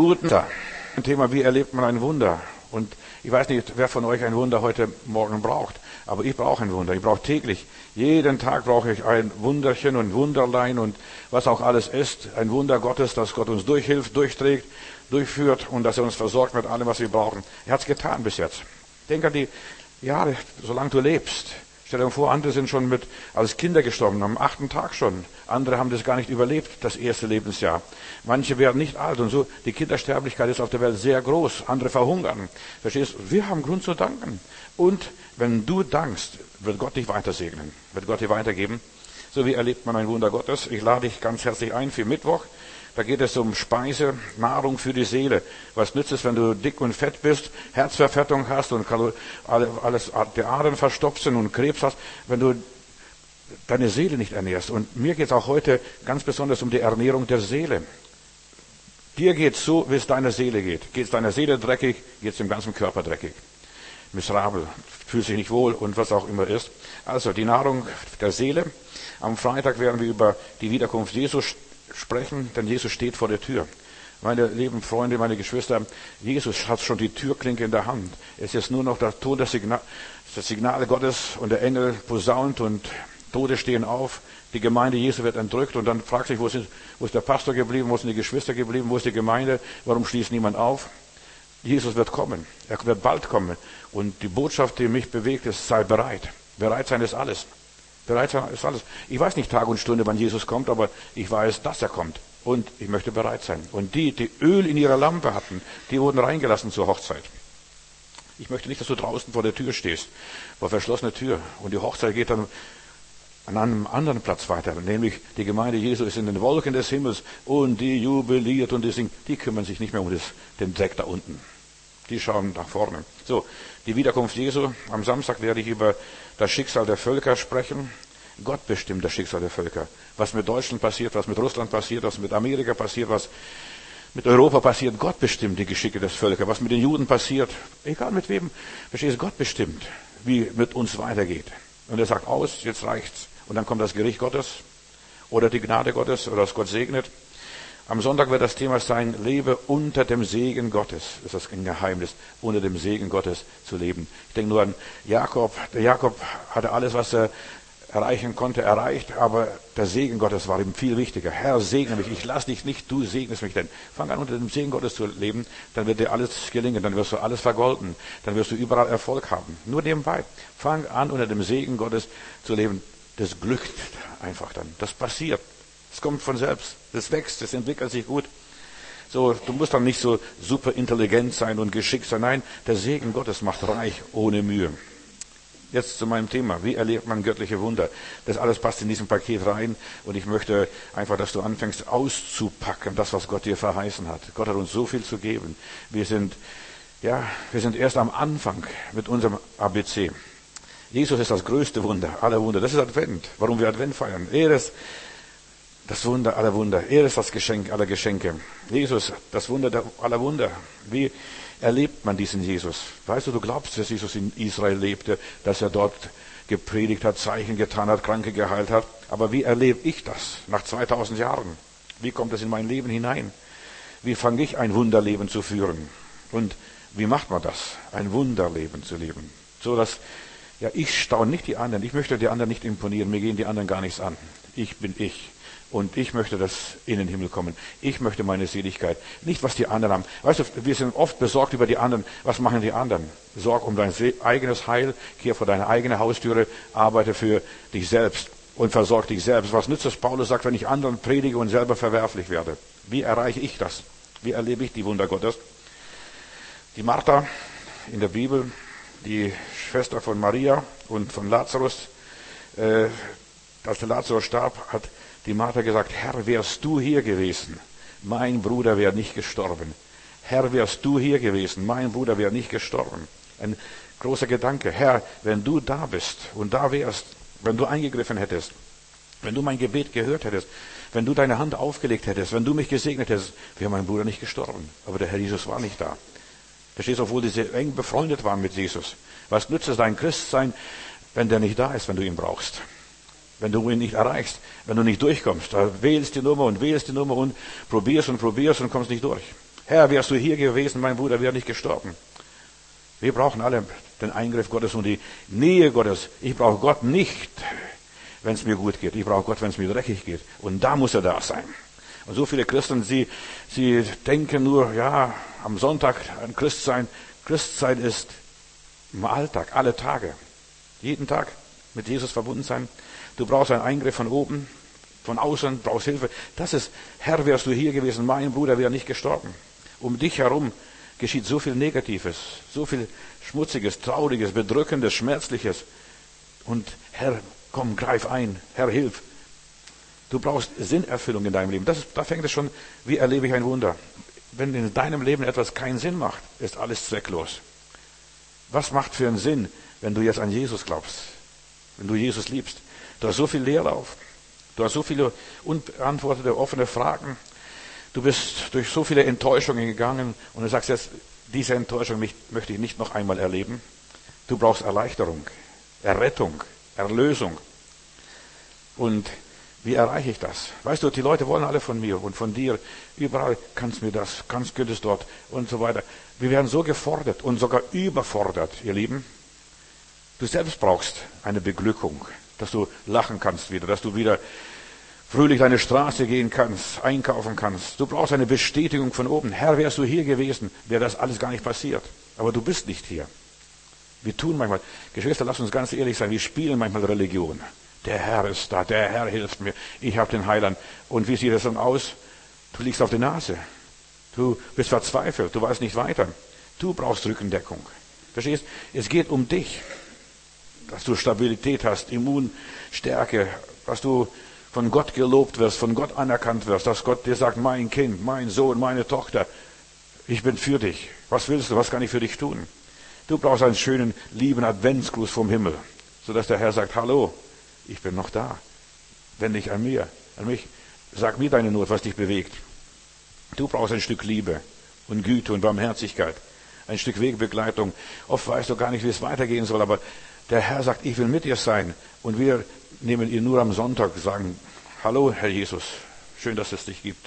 Guten Tag. Ein Thema, wie erlebt man ein Wunder? Und ich weiß nicht, wer von euch ein Wunder heute Morgen braucht, aber ich brauche ein Wunder. Ich brauche täglich, jeden Tag brauche ich ein Wunderchen und Wunderlein und was auch alles ist. Ein Wunder Gottes, dass Gott uns durchhilft, durchträgt, durchführt und dass er uns versorgt mit allem, was wir brauchen. Er hat es getan bis jetzt. Denk an die Jahre, solange du lebst. Stell dir vor, andere sind schon als Kinder gestorben, am 8. Tag schon. Andere haben das gar nicht überlebt, das erste Lebensjahr. Manche werden nicht alt und so. Die Kindersterblichkeit ist auf der Welt sehr groß. Andere verhungern. Verstehst du? Wir haben Grund zu danken. Und wenn du dankst, wird Gott dich weiter segnen, wird Gott dir weitergeben. So wie erlebt man ein Wunder Gottes. Ich lade dich ganz herzlich ein für Mittwoch. Da geht es um Speise, Nahrung für die Seele. Was nützt es, wenn du dick und fett bist, Herzverfettung hast und alles, die Adern verstopft sind und Krebs hast, wenn du deine Seele nicht ernährst. Und mir geht es auch heute ganz besonders um die Ernährung der Seele. Dir geht es so, wie es deiner Seele geht. Geht es deiner Seele dreckig, geht es dem ganzen Körper dreckig. Miserabel, fühlt sich nicht wohl und was auch immer ist. Also die Nahrung der Seele. Am Freitag werden wir über die Wiederkunft Jesus sprechen, denn Jesus steht vor der Tür. Meine lieben Freunde, meine Geschwister, Jesus hat schon die Türklinke in der Hand. Es ist nur noch das Signal Gottes und der Engel posaunt und Tote stehen auf. Die Gemeinde Jesu wird entrückt und dann fragt sich, wo ist der Pastor geblieben, wo sind die Geschwister geblieben, wo ist die Gemeinde, warum schließt niemand auf? Jesus wird kommen, er wird bald kommen und die Botschaft, die mich bewegt, ist, sei bereit. Bereit sein ist alles. Bereit sein ist alles. Ich weiß nicht Tag und Stunde, wann Jesus kommt, aber ich weiß, dass er kommt. Und ich möchte bereit sein. Und die Öl in ihrer Lampe hatten, die wurden reingelassen zur Hochzeit. Ich möchte nicht, dass du draußen vor der Tür stehst, vor verschlossener Tür. Und die Hochzeit geht dann an einem anderen Platz weiter. Nämlich die Gemeinde Jesu ist in den Wolken des Himmels und die jubiliert und die singt. Die kümmern sich nicht mehr um den Dreck da unten. Die schauen nach vorne. So, die Wiederkunft Jesu. Am Samstag werde ich über das Schicksal der Völker sprechen. Gott bestimmt das Schicksal der Völker. Was mit Deutschland passiert, was mit Russland passiert, was mit Amerika passiert, was mit Europa passiert. Gott bestimmt die Geschicke des Völker. Was mit den Juden passiert, egal mit wem. Verstehst du, Gott bestimmt, wie mit uns weitergeht. Und er sagt aus, jetzt reicht's. Und dann kommt das Gericht Gottes oder die Gnade Gottes oder dass Gott segnet. Am Sonntag wird das Thema sein, lebe unter dem Segen Gottes. Das ist ein Geheimnis, unter dem Segen Gottes zu leben. Ich denke nur an Jakob. Der Jakob hatte alles, was er erreichen konnte, erreicht, aber der Segen Gottes war ihm viel wichtiger. Herr, segne mich, ich lass dich nicht, du segnest mich denn. Fang an, unter dem Segen Gottes zu leben, dann wird dir alles gelingen, dann wirst du alles vergolden, dann wirst du überall Erfolg haben. Nur nebenbei, fang an, unter dem Segen Gottes zu leben. Das glückt einfach dann, das passiert. Es kommt von selbst, das wächst, das entwickelt sich gut. So, du musst dann nicht so super intelligent sein und geschickt sein. Nein, der Segen Gottes macht reich ohne Mühe. Jetzt zu meinem Thema. Wie erlebt man göttliche Wunder? Das alles passt in diesem Paket rein. Und ich möchte einfach, dass du anfängst auszupacken, das, was Gott dir verheißen hat. Gott hat uns so viel zu geben. Wir sind erst am Anfang mit unserem ABC. Jesus ist das größte Wunder aller Wunder. Das ist Advent. Warum wir Advent feiern? Er ist das Wunder aller Wunder. Er ist das Geschenk aller Geschenke. Jesus, das Wunder aller Wunder. Wie erlebt man diesen Jesus? Weißt du glaubst, dass Jesus in Israel lebte, dass er dort gepredigt hat, Zeichen getan hat, Kranke geheilt hat. Aber wie erlebe ich das nach 2000 Jahren? Wie kommt das in mein Leben hinein? Wie fange ich ein Wunderleben zu führen? Und wie macht man das, ein Wunderleben zu leben? So dass, ich staune nicht die anderen. Ich möchte die anderen nicht imponieren. Mir gehen die anderen gar nichts an. Ich bin ich. Und ich möchte in den Himmel kommen. Ich möchte meine Seligkeit. Nicht, was die anderen haben. Weißt du, wir sind oft besorgt über die anderen. Was machen die anderen? Sorg um dein eigenes Heil. Kehr vor deine eigene Haustüre. Arbeite für dich selbst. Und versorg dich selbst. Was nützt es, Paulus sagt, wenn ich anderen predige und selber verwerflich werde? Wie erreiche ich das? Wie erlebe ich die Wunder Gottes? Die Martha in der Bibel, die Schwester von Maria und von Lazarus, als der Lazarus starb, hat die Martha gesagt, Herr, wärst du hier gewesen, mein Bruder wäre nicht gestorben. Herr, wärst du hier gewesen, mein Bruder wäre nicht gestorben. Ein großer Gedanke. Herr, wenn du da bist und da wärst, wenn du eingegriffen hättest, wenn du mein Gebet gehört hättest, wenn du deine Hand aufgelegt hättest, wenn du mich gesegnet hättest, wäre mein Bruder nicht gestorben. Aber der Herr Jesus war nicht da. Verstehst du, obwohl die sehr eng befreundet waren mit Jesus. Was nützt es dein Christsein, wenn der nicht da ist, wenn du ihn brauchst? Wenn du ihn nicht erreichst, wenn du nicht durchkommst, da wählst die Nummer und probierst und kommst nicht durch. Herr, wärst du hier gewesen, mein Bruder wäre nicht gestorben. Wir brauchen alle den Eingriff Gottes und die Nähe Gottes. Ich brauche Gott nicht, wenn es mir gut geht. Ich brauche Gott, wenn es mir dreckig geht. Und da muss er da sein. Und so viele Christen, sie denken nur, ja, am Sonntag ein Christ sein. Christsein ist im Alltag, alle Tage. Jeden Tag mit Jesus verbunden sein. Du brauchst einen Eingriff von oben, von außen, brauchst Hilfe. Das ist, Herr, wärst du hier gewesen, mein Bruder wäre nicht gestorben. Um dich herum geschieht so viel Negatives, so viel Schmutziges, Trauriges, Bedrückendes, Schmerzliches. Und Herr, komm, greif ein. Herr, hilf. Du brauchst Sinnerfüllung in deinem Leben. Da fängt es schon, wie erlebe ich ein Wunder. Wenn in deinem Leben etwas keinen Sinn macht, ist alles zwecklos. Was macht für einen Sinn, wenn du jetzt an Jesus glaubst? Wenn du Jesus liebst? Du hast so viel Leerlauf. Du hast so viele unbeantwortete, offene Fragen. Du bist durch so viele Enttäuschungen gegangen und du sagst jetzt, diese Enttäuschung möchte ich nicht noch einmal erleben. Du brauchst Erleichterung, Errettung, Erlösung. Und wie erreiche ich das? Weißt du, die Leute wollen alle von mir und von dir. Überall kannst mir das, könntest dort und so weiter. Wir werden so gefordert und sogar überfordert, ihr Lieben. Du selbst brauchst eine Beglückung, dass du lachen kannst wieder, dass du wieder fröhlich deine Straße gehen kannst, einkaufen kannst. Du brauchst eine Bestätigung von oben. Herr, wärst du hier gewesen, wäre das alles gar nicht passiert. Aber du bist nicht hier. Wir tun manchmal, Geschwister, lass uns ganz ehrlich sein, wir spielen manchmal Religion. Der Herr ist da, der Herr hilft mir, ich habe den Heiland. Und wie sieht das dann aus? Du liegst auf der Nase. Du bist verzweifelt, du weißt nicht weiter. Du brauchst Rückendeckung. Verstehst? Es geht um dich. Dass du Stabilität hast, Immunstärke, dass du von Gott gelobt wirst, von Gott anerkannt wirst, dass Gott dir sagt, mein Kind, mein Sohn, meine Tochter, ich bin für dich. Was willst du, was kann ich für dich tun? Du brauchst einen schönen, lieben Adventsgruß vom Himmel, sodass der Herr sagt, hallo, ich bin noch da. Wende dich an mich, sag mir deine Not, was dich bewegt. Du brauchst ein Stück Liebe und Güte und Barmherzigkeit, ein Stück Wegbegleitung. Oft weißt du gar nicht, wie es weitergehen soll, aber der Herr sagt, ich will mit dir sein. Und wir nehmen ihn nur am Sonntag, sagen, hallo Herr Jesus, schön, dass es dich gibt.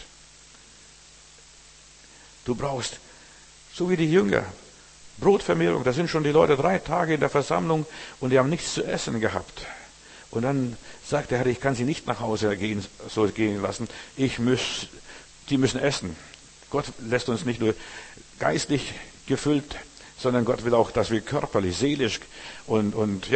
Du brauchst, so wie die Jünger, Brotvermehrung. Da sind schon die Leute 3 Tage in der Versammlung und die haben nichts zu essen gehabt. Und dann sagt der Herr, ich kann sie nicht nach Hause gehen lassen. Die müssen essen. Gott lässt uns nicht nur geistlich gefüllt, sondern Gott will auch, dass wir körperlich, seelisch und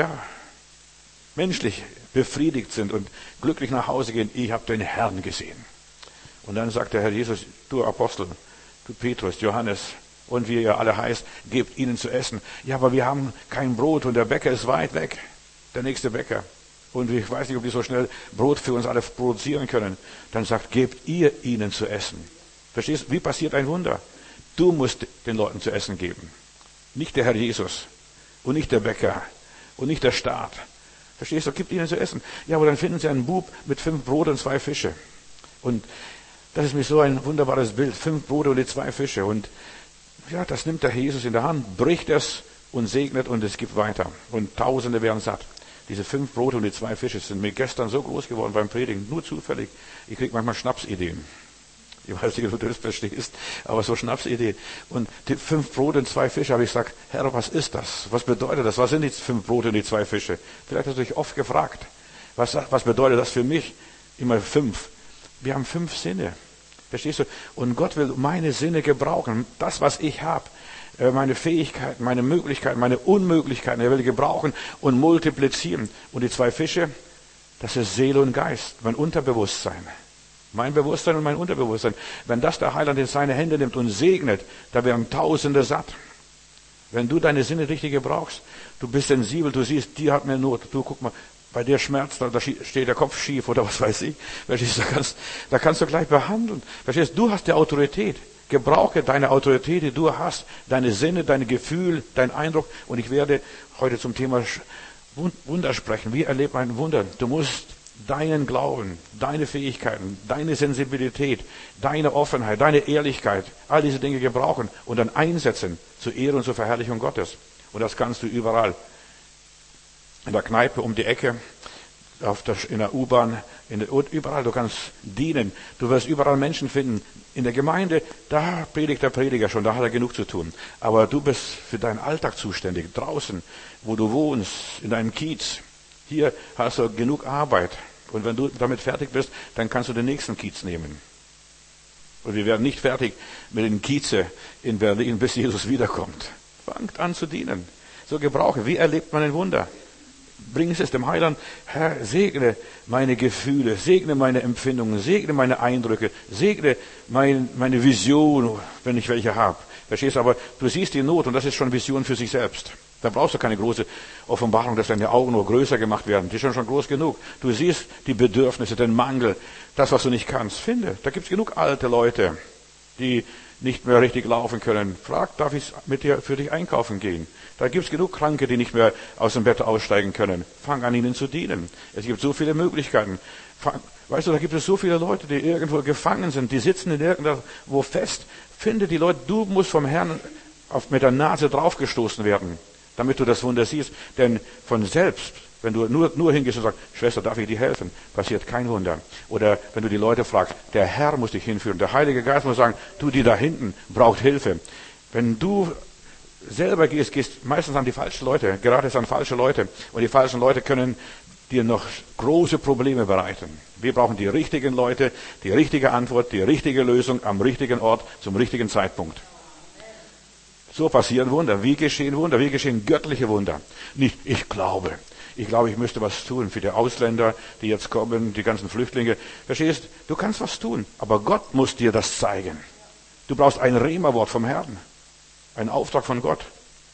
menschlich befriedigt sind und glücklich nach Hause gehen. Ich habe den Herrn gesehen. Und dann sagt der Herr Jesus, du Apostel, du Petrus, Johannes und wie ihr alle heißt, gebt ihnen zu essen. Ja, aber wir haben kein Brot und der Bäcker ist weit weg, der nächste Bäcker. Und ich weiß nicht, ob die so schnell Brot für uns alle produzieren können. Dann sagt, gebt ihr ihnen zu essen. Verstehst du? Wie passiert ein Wunder? Du musst den Leuten zu essen geben. Nicht der Herr Jesus und nicht der Bäcker und nicht der Staat. Verstehst du? Gib ihnen zu essen. Ja, aber dann finden sie einen Bub mit 5 Brot und 2 Fische. Und das ist mir so ein wunderbares Bild. 5 Brote und die 2 Fische. Und ja, das nimmt der Herr Jesus in der Hand, bricht es und segnet und es gibt weiter. Und Tausende werden satt. Diese 5 Brote und die 2 Fische sind mir gestern so groß geworden beim Predigen. Nur zufällig. Ich kriege manchmal Schnapsideen. Ich weiß nicht, ob du das verstehst, aber so Schnapsideen. Und die 5 Brote und 2 Fische, habe ich gesagt, Herr, was ist das? Was bedeutet das? Was sind die 5 Brote und die 2 Fische? Vielleicht hast du dich oft gefragt. Was bedeutet das für mich? Immer 5. Wir haben 5 Sinne. Verstehst du? Und Gott will meine Sinne gebrauchen. Das, was ich habe, meine Fähigkeiten, meine Möglichkeiten, meine Unmöglichkeiten, er will gebrauchen und multiplizieren. Und die 2 Fische, das ist Seele und Geist, mein Unterbewusstsein. Mein Bewusstsein und mein Unterbewusstsein. Wenn das der Heiland in seine Hände nimmt und segnet, da werden Tausende satt. Wenn du deine Sinne richtig gebrauchst, du bist sensibel, du siehst, die hat mir Not. Du guck mal, bei dir schmerzt, da steht der Kopf schief oder was weiß ich. Verstehst du, da kannst du gleich behandeln. Verstehst du, hast die Autorität. Gebrauche deine Autorität, die du hast, deine Sinne, dein Gefühl, dein Eindruck. Und ich werde heute zum Thema Wunder sprechen. Wie erlebt man ein Wunder? Du musst deinen Glauben, deine Fähigkeiten, deine Sensibilität, deine Offenheit, deine Ehrlichkeit, all diese Dinge gebrauchen und dann einsetzen zur Ehre und zur Verherrlichung Gottes. Und das kannst du überall. In der Kneipe um die Ecke, in der U-Bahn, überall. Du kannst dienen. Du wirst überall Menschen finden. In der Gemeinde, da predigt der Prediger schon, da hat er genug zu tun. Aber du bist für deinen Alltag zuständig. Draußen, wo du wohnst, in deinem Kiez. Hier hast du genug Arbeit. Und wenn du damit fertig bist, dann kannst du den nächsten Kiez nehmen. Und wir werden nicht fertig mit den Kieze in Berlin, bis Jesus wiederkommt. Fangt an zu dienen. So gebrauche. Wie erlebt man ein Wunder? Bring es dem Heiland. Herr, segne meine Gefühle, segne meine Empfindungen, segne meine Eindrücke, segne meine Vision, wenn ich welche habe. Verstehst du? Aber du siehst die Not und das ist schon Vision für sich selbst. Da brauchst du keine große Offenbarung, dass deine Augen nur größer gemacht werden. Die sind schon groß genug. Du siehst die Bedürfnisse, den Mangel, das, was du nicht kannst. Finde, da gibt's genug alte Leute, die nicht mehr richtig laufen können. Frag, darf ich mit dir für dich einkaufen gehen? Da gibt's genug Kranke, die nicht mehr aus dem Bett aussteigen können. Fang an, ihnen zu dienen. Es gibt so viele Möglichkeiten. Weißt du, da gibt es so viele Leute, die irgendwo gefangen sind, die sitzen in irgendwo fest. Finde die Leute, du musst vom Herrn mit der Nase draufgestoßen werden, damit du das Wunder siehst. Denn von selbst, wenn du nur hingehst und sagst, Schwester, darf ich dir helfen, passiert kein Wunder. Oder wenn du die Leute fragst, der Herr muss dich hinführen. Der Heilige Geist muss sagen, du, die da hinten braucht Hilfe. Wenn du selber gehst meistens an die falschen Leute, gerade an falsche Leute. Und die falschen Leute können dir noch große Probleme bereiten. Wir brauchen die richtigen Leute, die richtige Antwort, die richtige Lösung am richtigen Ort, zum richtigen Zeitpunkt. So passieren Wunder. Wie geschehen Wunder? Wie geschehen göttliche Wunder? Nicht, ich glaube, ich müsste was tun für die Ausländer, die jetzt kommen, die ganzen Flüchtlinge. Verstehst? Du kannst was tun, aber Gott muss dir das zeigen. Du brauchst ein Rema-Wort vom Herrn. Ein Auftrag von Gott.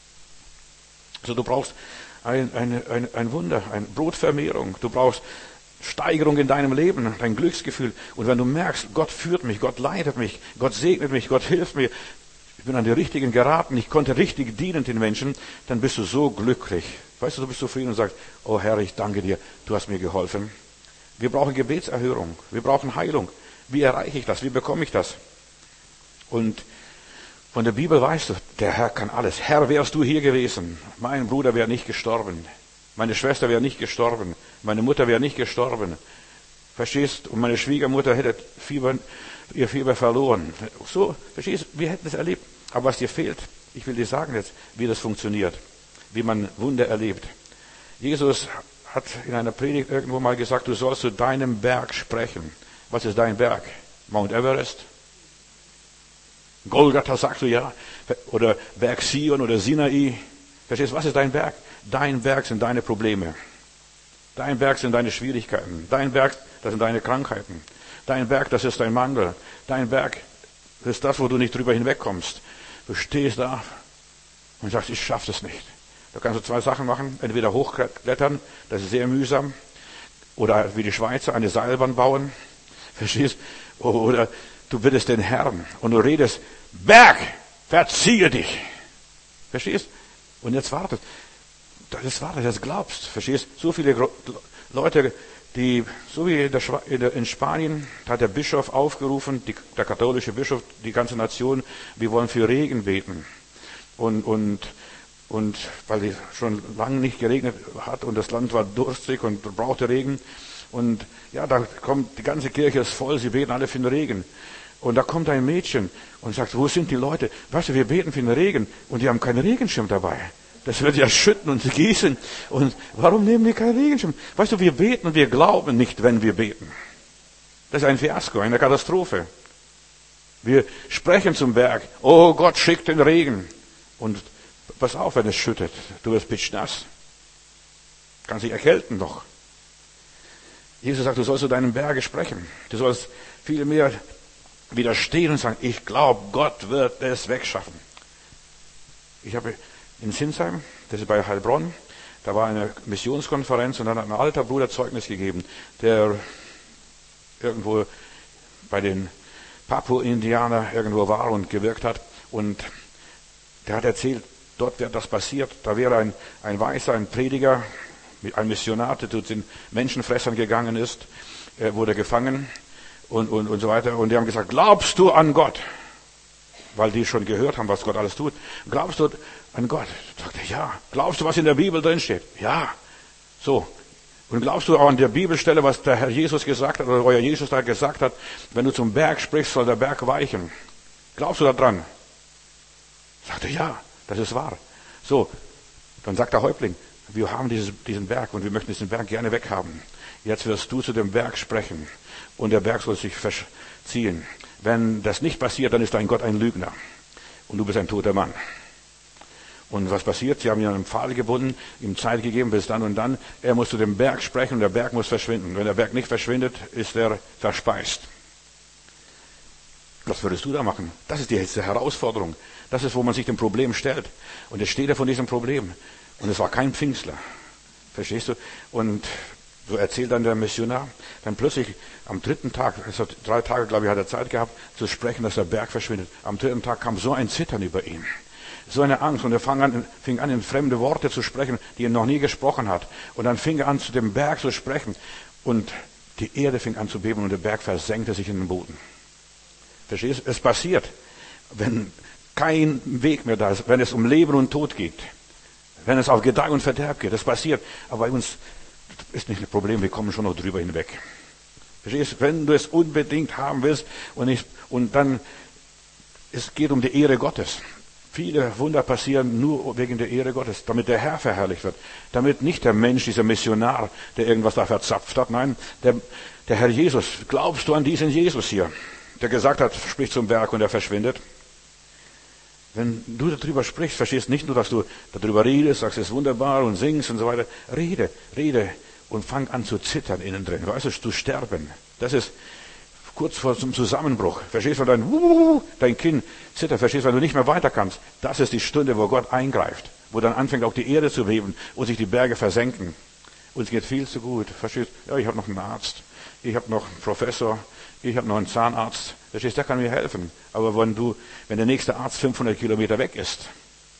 Also du brauchst ein Wunder, eine Brotvermehrung. Du brauchst Steigerung in deinem Leben, dein Glücksgefühl. Und wenn du merkst, Gott führt mich, Gott leitet mich, Gott segnet mich, Gott hilft mir, ich bin an die Richtigen geraten, ich konnte richtig dienen den Menschen, dann bist du so glücklich. Weißt du, du bist zufrieden und sagst, oh Herr, ich danke dir, du hast mir geholfen. Wir brauchen Gebetserhörung, wir brauchen Heilung. Wie erreiche ich das? Wie bekomme ich das? Und von der Bibel weißt du, der Herr kann alles. Herr, wärst du hier gewesen, mein Bruder wäre nicht gestorben, meine Schwester wäre nicht gestorben, meine Mutter wäre nicht gestorben. Verstehst? Und meine Schwiegermutter hätte ihr Fieber verloren. So, verstehst? Wir hätten es erlebt. Aber was dir fehlt, ich will dir sagen jetzt, wie das funktioniert, wie man Wunder erlebt. Jesus hat in einer Predigt irgendwo mal gesagt, du sollst zu deinem Berg sprechen. Was ist dein Berg? Mount Everest? Golgatha sagst du ja, oder Berg Sion oder Sinai. Verstehst du, was ist dein Berg? Dein Berg sind deine Probleme. Dein Berg sind deine Schwierigkeiten. Dein Berg, das sind deine Krankheiten. Dein Berg, das ist dein Mangel. Dein Berg, das ist das, wo du nicht drüber hinwegkommst. Du stehst da und sagst, ich schaffe das nicht. Da kannst du zwei Sachen machen. Entweder hochklettern, das ist sehr mühsam. Oder wie die Schweizer eine Seilbahn bauen. Verstehst? Oder du bittest den Herrn und du redest, Berg, verziehe dich. Verstehst? Und jetzt wartet. Jetzt glaubst. Verstehst? So viele Leute, die, so wie in Spanien, da hat der Bischof aufgerufen, der katholische Bischof, die ganze Nation, wir wollen für Regen beten. Und weil es schon lange nicht geregnet hat und das Land war durstig und brauchte Regen. Und ja, da kommt, die ganze Kirche ist voll, sie beten alle für den Regen. Und da kommt ein Mädchen und sagt, wo sind die Leute? Weißt du, wir beten für den Regen und die haben keinen Regenschirm dabei. Das wird ja schütten und gießen. Und warum nehmen die keinen Regenschirm? Weißt du, wir beten und wir glauben nicht, wenn wir beten. Das ist ein Fiasko, eine Katastrophe. Wir sprechen zum Berg, oh Gott, schick den Regen. Und pass auf, wenn es schüttet, du wirst pitschnass. Kannst dich erkälten doch. Jesus sagt, du sollst zu deinem Berge sprechen. Du sollst viel mehr widerstehen und sagen, ich glaube, Gott wird es wegschaffen. Ich habe in Sinsheim, das ist bei Heilbronn, da war eine Missionskonferenz und dann hat ein alter Bruder Zeugnis gegeben, der irgendwo bei den Papua-Indianer irgendwo war und gewirkt hat. Und der hat erzählt, dort wäre das passiert. Da wäre ein Weißer, ein Prediger, ein Missionar, der zu den Menschenfressern gegangen ist, wurde gefangen und so weiter. Und die haben gesagt, glaubst du an Gott? Weil die schon gehört haben, was Gott alles tut. Glaubst du an Gott? Sagt er, ja. Glaubst du, was in der Bibel drin steht? Ja. So. Und glaubst du auch an der Bibelstelle, was der Herr Jesus gesagt hat, oder euer Jesus da gesagt hat, wenn du zum Berg sprichst, soll der Berg weichen? Glaubst du daran? Sagt er, ja, das ist wahr. So, dann sagt der Häuptling, wir haben diesen Berg und wir möchten diesen Berg gerne weghaben. Jetzt wirst du zu dem Berg sprechen und der Berg soll sich verziehen. Wenn das nicht passiert, dann ist dein Gott ein Lügner und du bist ein toter Mann. Und was passiert? Sie haben ihn an einen Pfahl gebunden, ihm Zeit gegeben bis dann und dann. Er muss zu dem Berg sprechen und der Berg muss verschwinden. Wenn der Berg nicht verschwindet, ist er verspeist. Was würdest du da machen? Das ist die Herausforderung. Das ist, wo man sich dem Problem stellt. Und jetzt steht er vor diesem Problem. Und es war kein Pfingstler. Verstehst du? Und so erzählt dann der Missionar, dann plötzlich am 3. Tag, also 3 Tage, glaube ich, hat er Zeit gehabt, zu sprechen, dass der Berg verschwindet. Am 3. Tag kam so ein Zittern über ihn. So eine Angst. Und er fing an, in fremde Worte zu sprechen, die er noch nie gesprochen hat. Und dann fing er an, zu dem Berg zu sprechen. Und die Erde fing an zu beben und der Berg versenkte sich in den Boden. Verstehst du? Es passiert, wenn kein Weg mehr da ist, wenn es um Leben und Tod geht, wenn es auf Gedeih und Verderb geht. Das passiert. Aber bei uns ist nicht ein Problem, wir kommen schon noch drüber hinweg. Verstehst du? Wenn du es unbedingt haben willst und dann, es geht um die Ehre Gottes. Viele Wunder passieren nur wegen der Ehre Gottes, damit der Herr verherrlicht wird. Damit nicht der Mensch, dieser Missionar, der irgendwas da verzapft hat. Nein, der Herr Jesus. Glaubst du an diesen Jesus hier, der gesagt hat, sprich zum Berg und er verschwindet? Wenn du darüber sprichst, verstehst nicht nur, dass du darüber redest, sagst, es ist wunderbar und singst und so weiter. Rede und fang an zu zittern innen drin. Weißt du, zu sterben. Das ist kurz vor zum Zusammenbruch. Verstehst du, dein Kinn zittert, verstehst du, wenn du nicht mehr weiter kannst. Das ist die Stunde, wo Gott eingreift. Wo dann anfängt auch die Erde zu beben und sich die Berge versenken. Uns geht viel zu gut. Verstehst du? Ja, ich habe noch einen Arzt. Ich habe noch einen Professor. Ich habe noch einen Zahnarzt. Verstehst du, der kann mir helfen. Aber wenn der nächste Arzt 500 Kilometer weg ist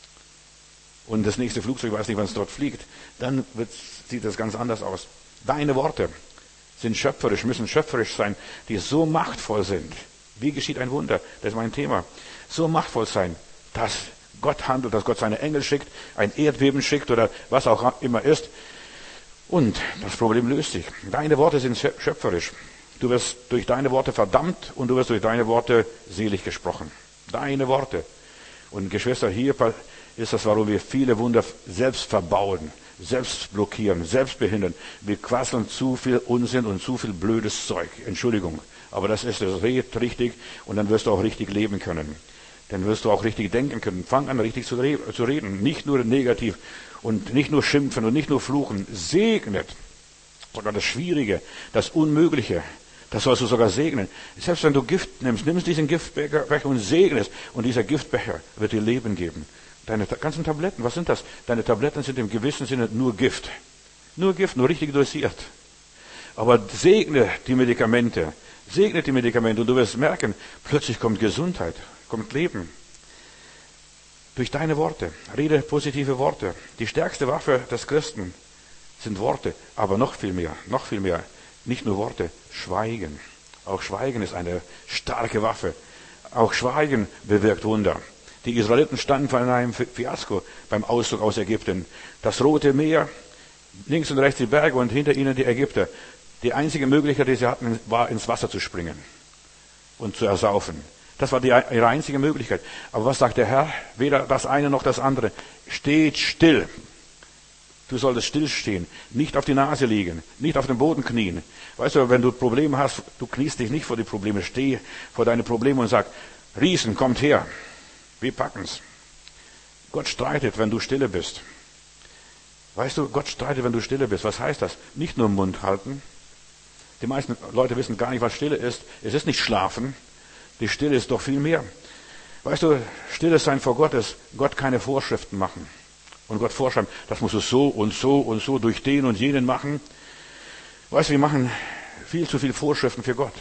und das nächste Flugzeug weiß nicht, wann es dort fliegt, dann sieht das ganz anders aus. Deine Worte sind schöpferisch, müssen schöpferisch sein, die so machtvoll sind. Wie geschieht ein Wunder? Das ist mein Thema. So machtvoll sein, dass Gott handelt, dass Gott seine Engel schickt, ein Erdbeben schickt oder was auch immer ist. Und das Problem löst sich. Deine Worte sind schöpferisch. Du wirst durch deine Worte verdammt und du wirst durch deine Worte selig gesprochen. Deine Worte. Und Geschwister, hier ist das, warum wir viele Wunder selbst verbauen, selbst blockieren, selbst behindern. Wir quasseln zu viel Unsinn und zu viel blödes Zeug. Entschuldigung. Aber das ist das richtig und dann wirst du auch richtig leben können. Dann wirst du auch richtig denken können. Fang an, richtig zu reden. Nicht nur negativ und nicht nur schimpfen und nicht nur fluchen. Segnet. Sogar das Schwierige, das Unmögliche. Das sollst du sogar segnen. Selbst wenn du Gift nimmst, nimmst diesen Giftbecher und segnest. Und dieser Giftbecher wird dir Leben geben. Deine ganzen Tabletten, was sind das? Deine Tabletten sind im gewissen Sinne nur Gift. Nur Gift, nur richtig dosiert. Aber segne die Medikamente. Segne die Medikamente und du wirst merken, plötzlich kommt Gesundheit, kommt Leben. Durch deine Worte. Rede positive Worte. Die stärkste Waffe des Christen sind Worte. Aber noch viel mehr. Nicht nur Worte, Schweigen. Auch Schweigen ist eine starke Waffe. Auch Schweigen bewirkt Wunder. Die Israeliten standen vor einem Fiasko beim Auszug aus Ägypten. Das Rote Meer, links und rechts die Berge und hinter ihnen die Ägypter. Die einzige Möglichkeit, die sie hatten, war ins Wasser zu springen und zu ersaufen. Das war ihre einzige Möglichkeit. Aber was sagt der Herr? Weder das eine noch das andere. Steht still. Du solltest stillstehen, nicht auf die Nase liegen, nicht auf den Boden knien. Weißt du, wenn du Probleme hast, du kniest dich nicht vor die Probleme, steh vor deine Probleme und sag, Riesen, kommt her, wir packen's. Gott streitet, wenn du stille bist. Weißt du, Gott streitet, wenn du stille bist. Was heißt das? Nicht nur Mund halten. Die meisten Leute wissen gar nicht, was Stille ist. Es ist nicht schlafen. Die Stille ist doch viel mehr. Weißt du, stille sein vor Gott ist, Gott keine Vorschriften machen. Und Gott vorschreiben, das musst du so und so und so durch den und jenen machen. Weißt du, wir machen viel zu viel Vorschriften für Gott.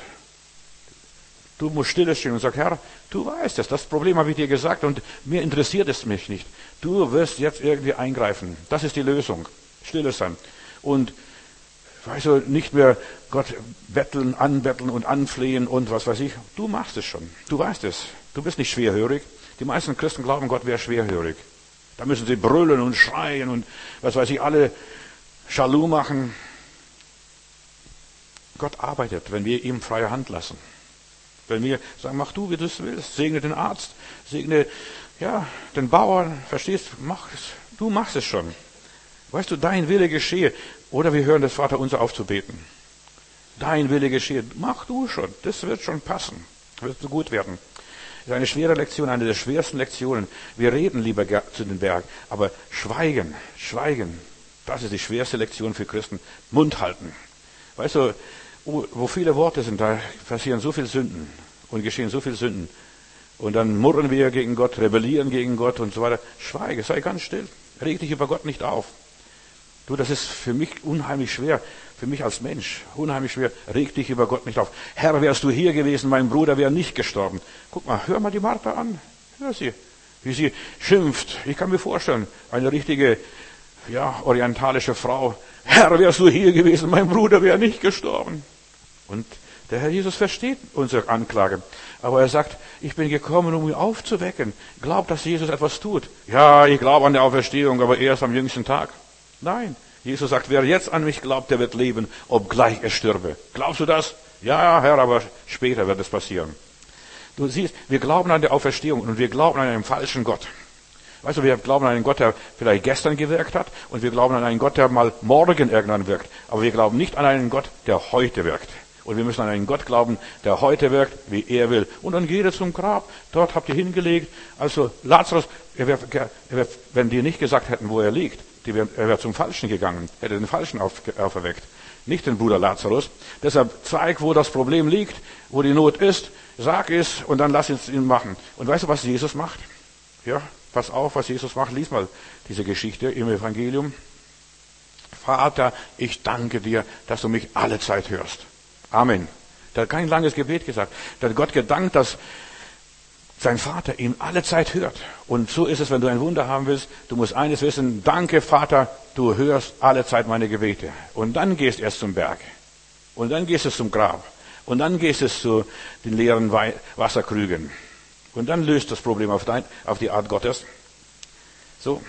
Du musst stille stehen und sagen, Herr, du weißt es, das Problem habe ich dir gesagt und mir interessiert es mich nicht. Du wirst jetzt irgendwie eingreifen. Das ist die Lösung. Stille sein. Und weißt du, nicht mehr Gott betteln, anbetteln und anflehen und was weiß ich. Du machst es schon. Du weißt es. Du bist nicht schwerhörig. Die meisten Christen glauben, Gott wäre schwerhörig. Da müssen sie brüllen und schreien und was weiß ich, alle Schalu machen. Gott arbeitet, wenn wir ihm freie Hand lassen. Wenn wir sagen, mach du, wie du es willst. Segne den Arzt, segne, den Bauern. Verstehst? Du machst es schon. Weißt du, dein Wille geschehe. Oder wir hören das Vaterunser aufzubeten. Dein Wille geschehe. Mach du schon. Das wird schon passen. Wird so gut werden. Das ist eine schwere Lektion, eine der schwersten Lektionen. Wir reden lieber zu den Berg, aber schweigen, das ist die schwerste Lektion für Christen. Mund halten. Weißt du, wo viele Worte sind, da passieren so viele Sünden und geschehen so viele Sünden. Und dann murren wir gegen Gott, rebellieren gegen Gott und so weiter. Schweige, sei ganz still. Reg dich über Gott nicht auf. Du, das ist für mich unheimlich schwer. Für mich als Mensch unheimlich schwer. Reg dich über Gott nicht auf. Herr, wärst du hier gewesen, mein Bruder wäre nicht gestorben. Guck mal, hör mal die Martha an. Hör sie, wie sie schimpft. Ich kann mir vorstellen, eine richtige, orientalische Frau. Herr, wärst du hier gewesen, mein Bruder wäre nicht gestorben. Und der Herr Jesus versteht unsere Anklage. Aber er sagt, ich bin gekommen, um ihn aufzuwecken. Glaub, dass Jesus etwas tut. Ja, ich glaube an die Auferstehung, aber erst am jüngsten Tag. Nein. Jesus sagt, wer jetzt an mich glaubt, der wird leben, obgleich er stürbe. Glaubst du das? Ja, Herr, aber später wird es passieren. Du siehst, wir glauben an die Auferstehung und wir glauben an einen falschen Gott. Weißt du, wir glauben an einen Gott, der vielleicht gestern gewirkt hat, und wir glauben an einen Gott, der mal morgen irgendwann wirkt. Aber wir glauben nicht an einen Gott, der heute wirkt. Und wir müssen an einen Gott glauben, der heute wirkt, wie er will. Und dann geht er zum Grab. Dort habt ihr hingelegt. Also Lazarus, wenn die nicht gesagt hätten, wo er liegt, er wäre zum Falschen gegangen, hätte den Falschen auferweckt. Nicht den Bruder Lazarus. Deshalb zeig, wo das Problem liegt, wo die Not ist, sag es und dann lass es ihn machen. Und weißt du, was Jesus macht? Ja, pass auf, was Jesus macht. Lies mal diese Geschichte im Evangelium. Vater, ich danke dir, dass du mich alle Zeit hörst. Amen. Der hat kein langes Gebet gesagt. Der hat Gott gedankt, dass sein Vater ihn alle Zeit hört. Und so ist es, wenn du ein Wunder haben willst. Du musst eines wissen: Danke, Vater, du hörst alle Zeit meine Gebete. Und dann gehst du erst zum Berg. Und dann gehst du zum Grab. Und dann gehst du zu den leeren Wasserkrügen. Und dann löst das Problem auf die Art Gottes. So.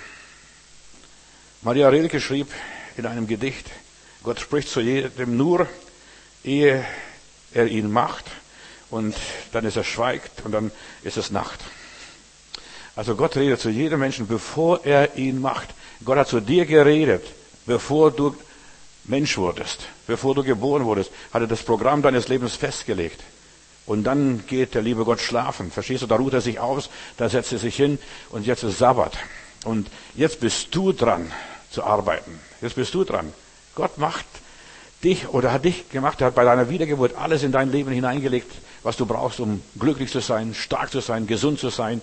Maria Rilke schrieb in einem Gedicht, Gott spricht zu jedem nur, ehe er ihn macht, und dann ist er schweigt und dann ist es Nacht. Also Gott redet zu jedem Menschen, bevor er ihn macht. Gott hat zu dir geredet, bevor du Mensch wurdest, bevor du geboren wurdest, hat er das Programm deines Lebens festgelegt. Und dann geht der liebe Gott schlafen. Verstehst du? Da ruht er sich aus, da setzt er sich hin und jetzt ist Sabbat. Und jetzt bist du dran zu arbeiten. Jetzt bist du dran. Gott macht dich oder hat dich gemacht, er hat bei deiner Wiedergeburt alles in dein Leben hineingelegt, was du brauchst, um glücklich zu sein, stark zu sein, gesund zu sein,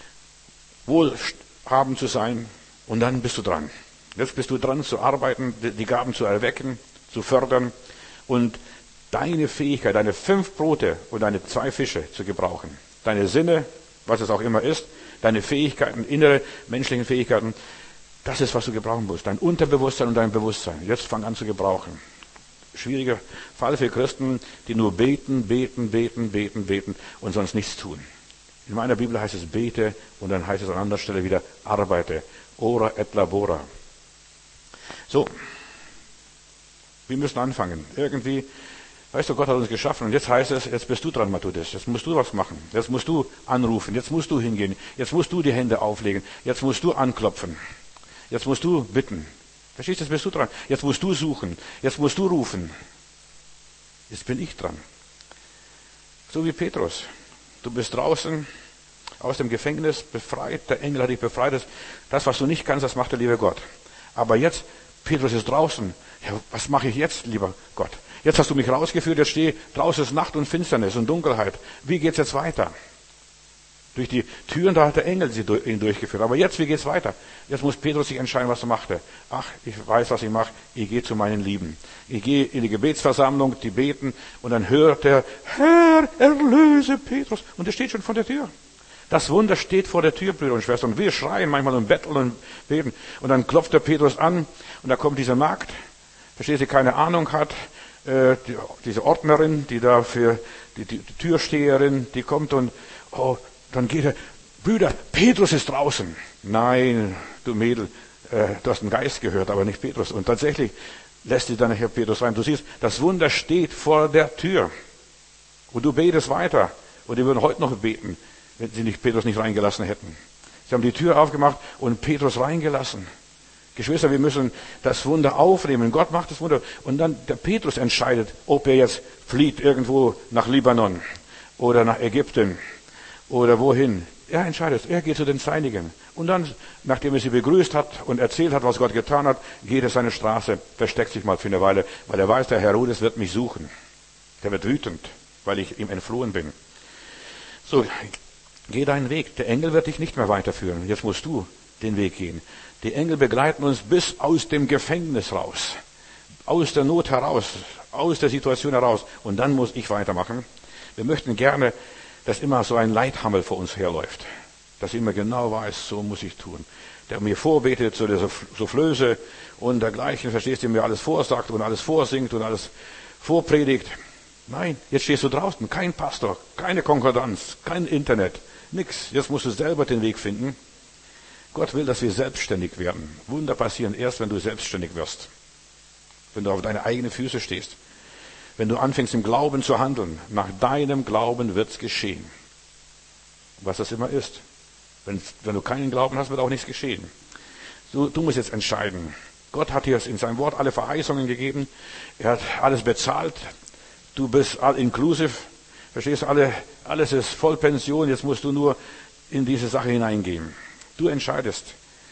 wohlhabend zu sein. Und dann bist du dran. Jetzt bist du dran zu arbeiten, die Gaben zu erwecken, zu fördern und deine Fähigkeit, deine 5 Brote und deine 2 Fische zu gebrauchen. Deine Sinne, was es auch immer ist, deine Fähigkeiten, innere menschlichen Fähigkeiten, das ist, was du gebrauchen musst. Dein Unterbewusstsein und dein Bewusstsein. Jetzt fang an zu gebrauchen. Schwieriger Fall für Christen, die nur beten und sonst nichts tun. In meiner Bibel heißt es bete und dann heißt es an anderer Stelle wieder arbeite. Ora et labora. So. Wir müssen anfangen. Irgendwie, weißt du, Gott hat uns geschaffen und jetzt heißt es, jetzt bist du dran, Matthäus. Jetzt musst du was machen. Jetzt musst du anrufen. Jetzt musst du hingehen. Jetzt musst du die Hände auflegen. Jetzt musst du anklopfen. Jetzt musst du bitten. Verstehst du, jetzt bist du dran. Jetzt musst du suchen. Jetzt musst du rufen. Jetzt bin ich dran. So wie Petrus. Du bist draußen aus dem Gefängnis befreit. Der Engel hat dich befreit. Das, was du nicht kannst, das macht der liebe Gott. Aber jetzt, Petrus ist draußen. Ja, was mache ich jetzt, lieber Gott? Jetzt hast du mich rausgeführt. Jetzt stehe draußen ist Nacht und Finsternis und Dunkelheit. Wie geht's jetzt weiter? Durch die Türen, da hat der Engel ihn durchgeführt. Aber jetzt, wie geht's weiter? Jetzt muss Petrus sich entscheiden, was er machte. Ach, ich weiß, was ich mache. Ich gehe zu meinen Lieben. Ich gehe in die Gebetsversammlung, die beten, und dann hört er, Herr, erlöse Petrus. Und er steht schon vor der Tür. Das Wunder steht vor der Tür, Brüder und Schwestern. Und wir schreien manchmal und betteln und beten. Und dann klopft der Petrus an, und da kommt diese Magd, versteht sie, keine Ahnung hat, diese Ordnerin, die da für die Türsteherin, die kommt und, dann geht er, Brüder, Petrus ist draußen. Nein, du Mädel, du hast einen Geist gehört, aber nicht Petrus. Und tatsächlich, lässt sie dann Herr Petrus rein. Du siehst, das Wunder steht vor der Tür. Und du betest weiter. Und die würden heute noch beten, wenn sie Petrus nicht reingelassen hätten. Sie haben die Tür aufgemacht und Petrus reingelassen. Geschwister, wir müssen das Wunder aufnehmen. Gott macht das Wunder. Und dann der Petrus entscheidet, ob er jetzt flieht irgendwo nach Libanon oder nach Ägypten oder wohin. Er entscheidet, er geht zu den Seinigen. Und dann, nachdem er sie begrüßt hat und erzählt hat, was Gott getan hat, geht er seine Straße, versteckt sich mal für eine Weile, weil er weiß, der Herodes wird mich suchen. Der wird wütend, weil ich ihm entflohen bin. So, geh deinen Weg. Der Engel wird dich nicht mehr weiterführen. Jetzt musst du den Weg gehen. Die Engel begleiten uns bis aus dem Gefängnis raus. Aus der Not heraus. Aus der Situation heraus. Und dann muss ich weitermachen. Wir möchten gerne, dass immer so ein Leithammel vor uns herläuft. Dass ich immer genau weiß, so muss ich tun. Der mir vorbetet, so der Soufflöse und dergleichen, verstehst du, mir alles vorsagt und alles vorsingt und alles vorpredigt. Nein, jetzt stehst du draußen. Kein Pastor, keine Konkordanz, kein Internet, nix. Jetzt musst du selber den Weg finden. Gott will, dass wir selbstständig werden. Wunder passieren erst, wenn du selbstständig wirst. Wenn du auf deine eigenen Füße stehst. Wenn du anfängst, im Glauben zu handeln. Nach deinem Glauben wird's geschehen. Was das immer ist. Wenn du keinen Glauben hast, wird auch nichts geschehen. Du musst jetzt entscheiden. Gott hat dir in seinem Wort alle Verheißungen gegeben. Er hat alles bezahlt. Du bist all inclusive. Verstehst du? Alles ist Vollpension. Jetzt musst du nur in diese Sache hineingehen. Du entscheidest,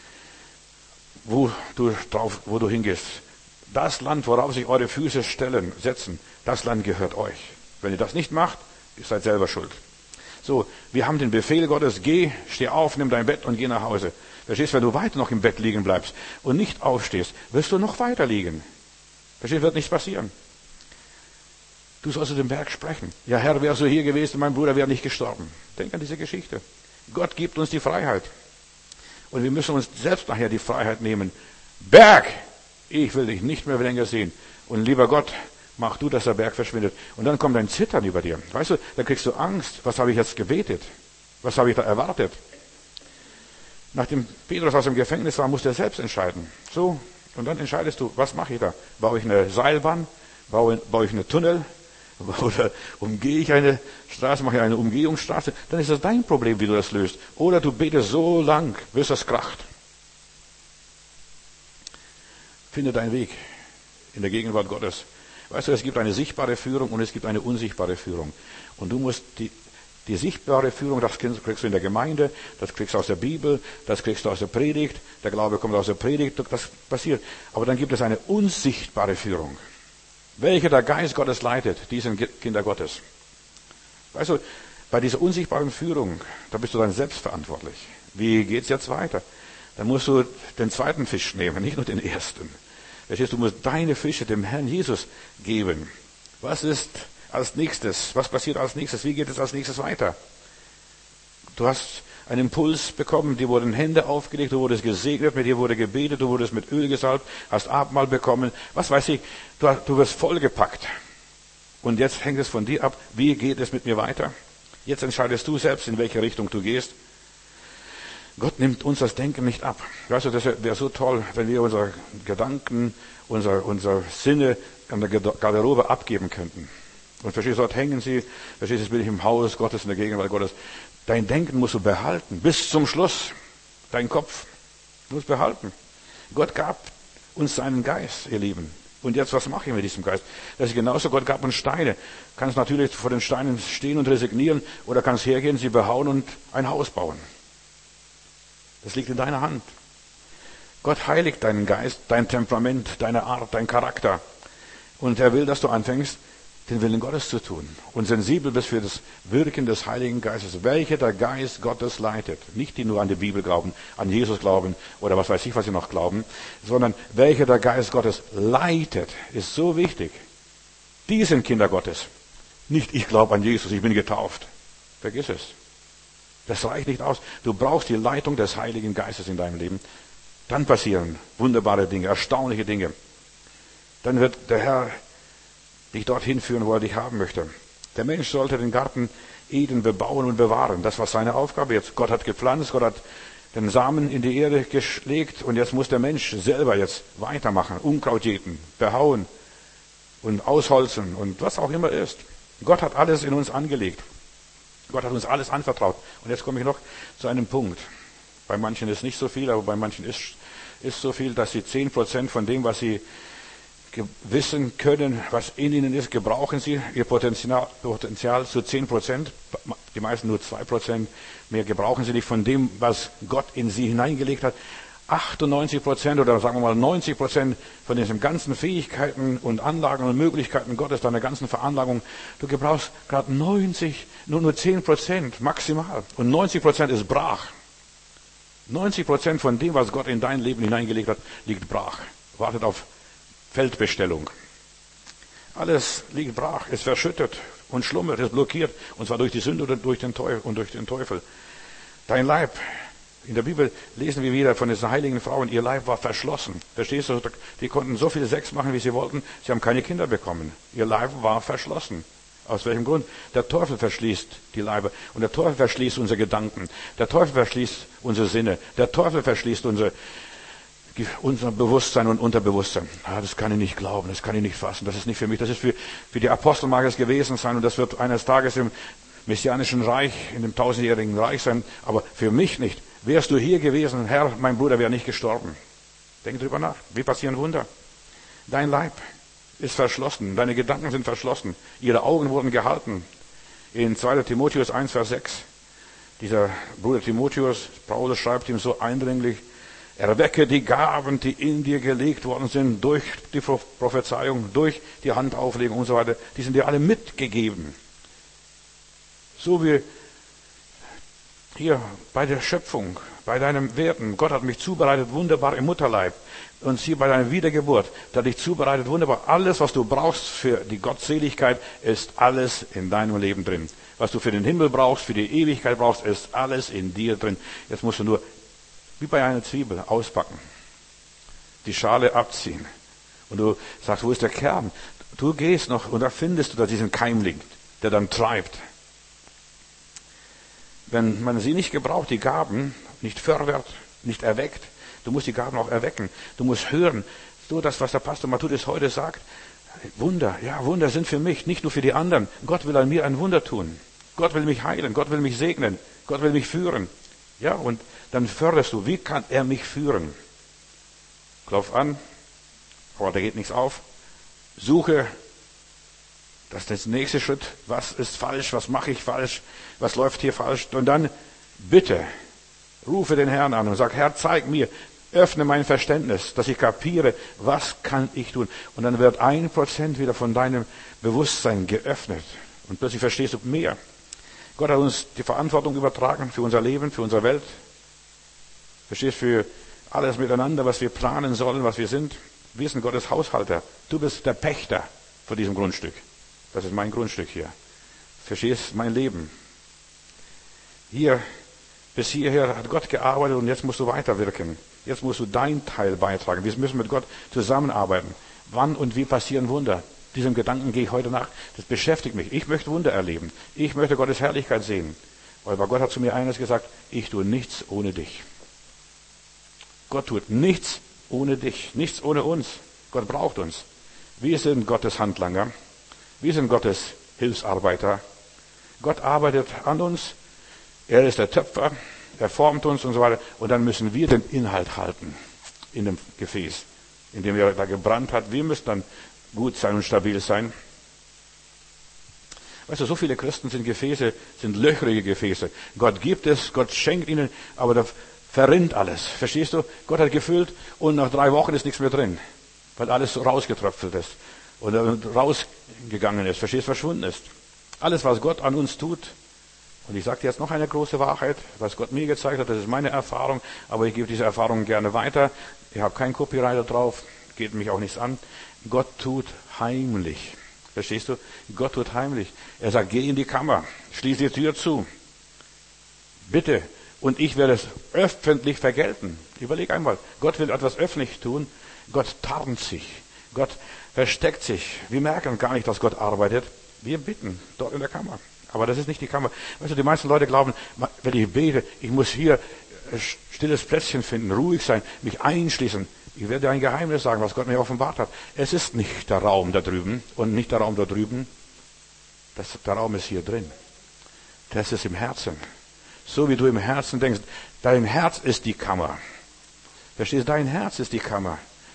wo du hingehst. Das Land, worauf sich eure Füße setzen, das Land gehört euch. Wenn ihr das nicht macht, ihr seid selber schuld. So, wir haben den Befehl Gottes, steh auf, nimm dein Bett und geh nach Hause. Verstehst du, wenn du weiter noch im Bett liegen bleibst und nicht aufstehst, wirst du noch weiter liegen. Verstehst du, wird nichts passieren. Du sollst zu dem Berg sprechen. Ja, Herr, wärst du hier gewesen, mein Bruder wäre nicht gestorben. Denk an diese Geschichte. Gott gibt uns die Freiheit. Und wir müssen uns selbst nachher die Freiheit nehmen. Berg, ich will dich nicht mehr länger sehen. Und lieber Gott, mach du, dass der Berg verschwindet. Und dann kommt ein Zittern über dir. Weißt du, dann kriegst du Angst. Was habe ich jetzt gebetet? Was habe ich da erwartet? Nachdem Petrus aus dem Gefängnis war, musste er selbst entscheiden. So, und dann entscheidest du, was mache ich da? Baue ich eine Seilbahn? Baue ich einen Tunnel? Oder umgehe ich eine Straße, mache ich eine Umgehungsstraße? Dann ist das dein Problem, wie du das löst. Oder du betest so lang, bis das kracht. Finde deinen Weg in der Gegenwart Gottes. Weißt du, es gibt eine sichtbare Führung und es gibt eine unsichtbare Führung. Und du musst die sichtbare Führung, das kriegst du in der Gemeinde, das kriegst du aus der Bibel, das kriegst du aus der Predigt, der Glaube kommt aus der Predigt, das passiert. Aber dann gibt es eine unsichtbare Führung. Welche der Geist Gottes leitet, die sind Kinder Gottes. Weißt du, bei dieser unsichtbaren Führung, da bist du dann selbst verantwortlich. Wie geht's jetzt weiter? Dann musst du den zweiten Fisch nehmen, nicht nur den ersten. Verstehst du, musst deine Fische dem Herrn Jesus geben. Was ist als nächstes? Was passiert als nächstes? Wie geht es als nächstes weiter? Du hast einen Impuls bekommen, dir wurden Hände aufgelegt, du wurdest gesegnet, mit dir wurde gebetet, du wurdest mit Öl gesalbt, hast Abendmahl bekommen, was weiß ich, du wirst vollgepackt. Und jetzt hängt es von dir ab, wie geht es mit mir weiter? Jetzt entscheidest du selbst, in welche Richtung du gehst. Gott nimmt uns das Denken nicht ab. Weißt du, das wäre so toll, wenn wir unsere Gedanken, unsere Sinne an der Garderobe abgeben könnten. Und verstehst du, dort hängen sie, verstehst du, jetzt bin ich im Haus Gottes, in der Gegenwart Gottes. Dein Denken musst du behalten, bis zum Schluss. Dein Kopf musst behalten. Gott gab uns seinen Geist, ihr Lieben. Und jetzt, was mache ich mit diesem Geist? Das ist genauso, Gott gab uns Steine. Kannst natürlich vor den Steinen stehen und resignieren oder kannst hergehen, sie behauen und ein Haus bauen. Das liegt in deiner Hand. Gott heiligt deinen Geist, dein Temperament, deine Art, dein Charakter. Und er will, dass du anfängst, den Willen Gottes zu tun. Und sensibel bist für das Wirken des Heiligen Geistes. Welche der Geist Gottes leitet. Nicht die nur an die Bibel glauben, an Jesus glauben oder was weiß ich, was sie noch glauben. Sondern welche der Geist Gottes leitet, ist so wichtig. Die sind Kinder Gottes. Nicht ich glaube an Jesus, ich bin getauft. Vergiss es. Das reicht nicht aus. Du brauchst die Leitung des Heiligen Geistes in deinem Leben. Dann passieren wunderbare Dinge, erstaunliche Dinge. Dann wird der Herr dich dorthin führen, wo er dich haben möchte. Der Mensch sollte den Garten Eden bebauen und bewahren. Das war seine Aufgabe jetzt. Gott hat gepflanzt, Gott hat den Samen in die Erde gelegt und jetzt muss der Mensch selber jetzt weitermachen, Unkraut jäten, behauen und ausholzen und was auch immer ist. Gott hat alles in uns angelegt. Gott hat uns alles anvertraut. Und jetzt komme ich noch zu einem Punkt. Bei manchen ist nicht so viel, aber bei manchen ist so viel, dass sie 10% von dem, was sie wissen können, was in ihnen ist, gebrauchen sie, ihr Potenzial zu 10%, die meisten nur 2%, mehr gebrauchen sie nicht von dem, was Gott in sie hineingelegt hat. 98% oder sagen wir mal 90% von diesen ganzen Fähigkeiten und Anlagen und Möglichkeiten Gottes, deiner ganzen Veranlagung, du gebrauchst gerade nur 10% maximal. Und 90% ist brach. 90% von dem, was Gott in dein Leben hineingelegt hat, liegt brach. Wartet auf Feldbestellung. Alles liegt brach, ist verschüttet und schlummert, ist blockiert. Und zwar durch die Sünde oder durch den Teufel. Dein Leib. In der Bibel lesen wir wieder von diesen heiligen Frauen, ihr Leib war verschlossen. Verstehst du? Die konnten so viel Sex machen, wie sie wollten. Sie haben keine Kinder bekommen. Ihr Leib war verschlossen. Aus welchem Grund? Der Teufel verschließt die Leibe. Und der Teufel verschließt unsere Gedanken. Der Teufel verschließt unsere Sinne. Der Teufel verschließt unser Bewusstsein und Unterbewusstsein. Das kann ich nicht glauben, das kann ich nicht fassen, das ist nicht für mich. Das ist für die Apostel mag es gewesen sein und das wird eines Tages im messianischen Reich, in dem 1000-jährigen Reich sein, aber für mich nicht. Wärst du hier gewesen, Herr, mein Bruder wäre nicht gestorben. Denk drüber nach. Wie passieren Wunder? Dein Leib ist verschlossen, deine Gedanken sind verschlossen, ihre Augen wurden gehalten. In 2. Timotheus 1, Vers 6, dieser Bruder Timotheus, Paulus schreibt ihm so eindringlich, erwecke die Gaben, die in dir gelegt worden sind, durch die Prophezeiung, durch die Handauflegung und so weiter. Die sind dir alle mitgegeben. So wie hier bei der Schöpfung, bei deinem Werden. Gott hat mich zubereitet, wunderbar im Mutterleib. Und hier bei deiner Wiedergeburt, da hat dich zubereitet, wunderbar. Alles, was du brauchst für die Gottseligkeit, ist alles in deinem Leben drin. Was du für den Himmel brauchst, für die Ewigkeit brauchst, ist alles in dir drin. Jetzt musst du nur, wie bei einer Zwiebel, auspacken. Die Schale abziehen. Und du sagst, wo ist der Kern? Du gehst noch und da findest du da diesen Keimling, der dann treibt. Wenn man sie nicht gebraucht, die Gaben, nicht fördert, nicht erweckt, du musst die Gaben auch erwecken. Du musst hören. So das, was der Pastor Matthäus heute sagt. Wunder, ja, Wunder sind für mich, nicht nur für die anderen. Gott will an mir ein Wunder tun. Gott will mich heilen, Gott will mich segnen, Gott will mich führen. Ja, und dann förderst du, wie kann er mich führen? Klopf an, aber da geht nichts auf. Suche, das ist der nächste Schritt. Was ist falsch? Was mache ich falsch? Was läuft hier falsch? Und dann bitte, rufe den Herrn an und sag, Herr, zeig mir, öffne mein Verständnis, dass ich kapiere, was kann ich tun? Und dann wird 1% wieder von deinem Bewusstsein geöffnet. Und plötzlich verstehst du mehr. Gott hat uns die Verantwortung übertragen für unser Leben, für unsere Welt. Verstehst, für alles miteinander, was wir planen sollen, was wir sind. Wir sind Gottes Haushalter. Du bist der Pächter von diesem Grundstück. Das ist mein Grundstück hier. Verstehst, mein Leben. Bis hierher hat Gott gearbeitet und jetzt musst du weiterwirken. Jetzt musst du dein Teil beitragen. Wir müssen mit Gott zusammenarbeiten. Wann und wie passieren Wunder? Diesem Gedanken gehe ich heute nach. Das beschäftigt mich. Ich möchte Wunder erleben. Ich möchte Gottes Herrlichkeit sehen. Weil Gott hat zu mir eines gesagt, ich tue nichts ohne dich. Gott tut nichts ohne dich, nichts ohne uns. Gott braucht uns. Wir sind Gottes Handlanger. Wir sind Gottes Hilfsarbeiter. Gott arbeitet an uns. Er ist der Töpfer. Er formt uns und so weiter. Und dann müssen wir den Inhalt halten in dem Gefäß, in dem er da gebrannt hat. Wir müssen dann gut sein und stabil sein. Weißt du, so viele Christen sind Gefäße, sind löchrige Gefäße. Gott gibt es, Gott schenkt ihnen, aber da verrinnt alles. Verstehst du? Gott hat gefüllt und nach 3 Wochen ist nichts mehr drin, weil alles rausgetröpfelt ist oder rausgegangen ist. Verstehst du? Verschwunden ist. Alles, was Gott an uns tut, und ich sage dir jetzt noch eine große Wahrheit, was Gott mir gezeigt hat, das ist meine Erfahrung, aber ich gebe diese Erfahrung gerne weiter. Ich habe kein Copyright drauf, geht mich auch nichts an. Gott tut heimlich. Verstehst du? Gott tut heimlich. Er sagt, geh in die Kammer, schließ die Tür zu. Bitte. Und ich werde es öffentlich vergelten. Überleg einmal. Gott will etwas öffentlich tun. Gott tarnt sich. Gott versteckt sich. Wir merken gar nicht, dass Gott arbeitet. Wir bitten dort in der Kammer. Aber das ist nicht die Kammer. Weißt du, die meisten Leute glauben, wenn ich bete, ich muss hier stilles Plätzchen finden, ruhig sein, mich einschließen. Ich werde ein Geheimnis sagen, was Gott mir offenbart hat. Es ist nicht der Raum da drüben und nicht der Raum da drüben. Der Raum ist hier drin. Das ist im Herzen. So wie du im Herzen denkst, dein Herz ist die Kammer. Verstehst du? Dein Herz ist die Kammer.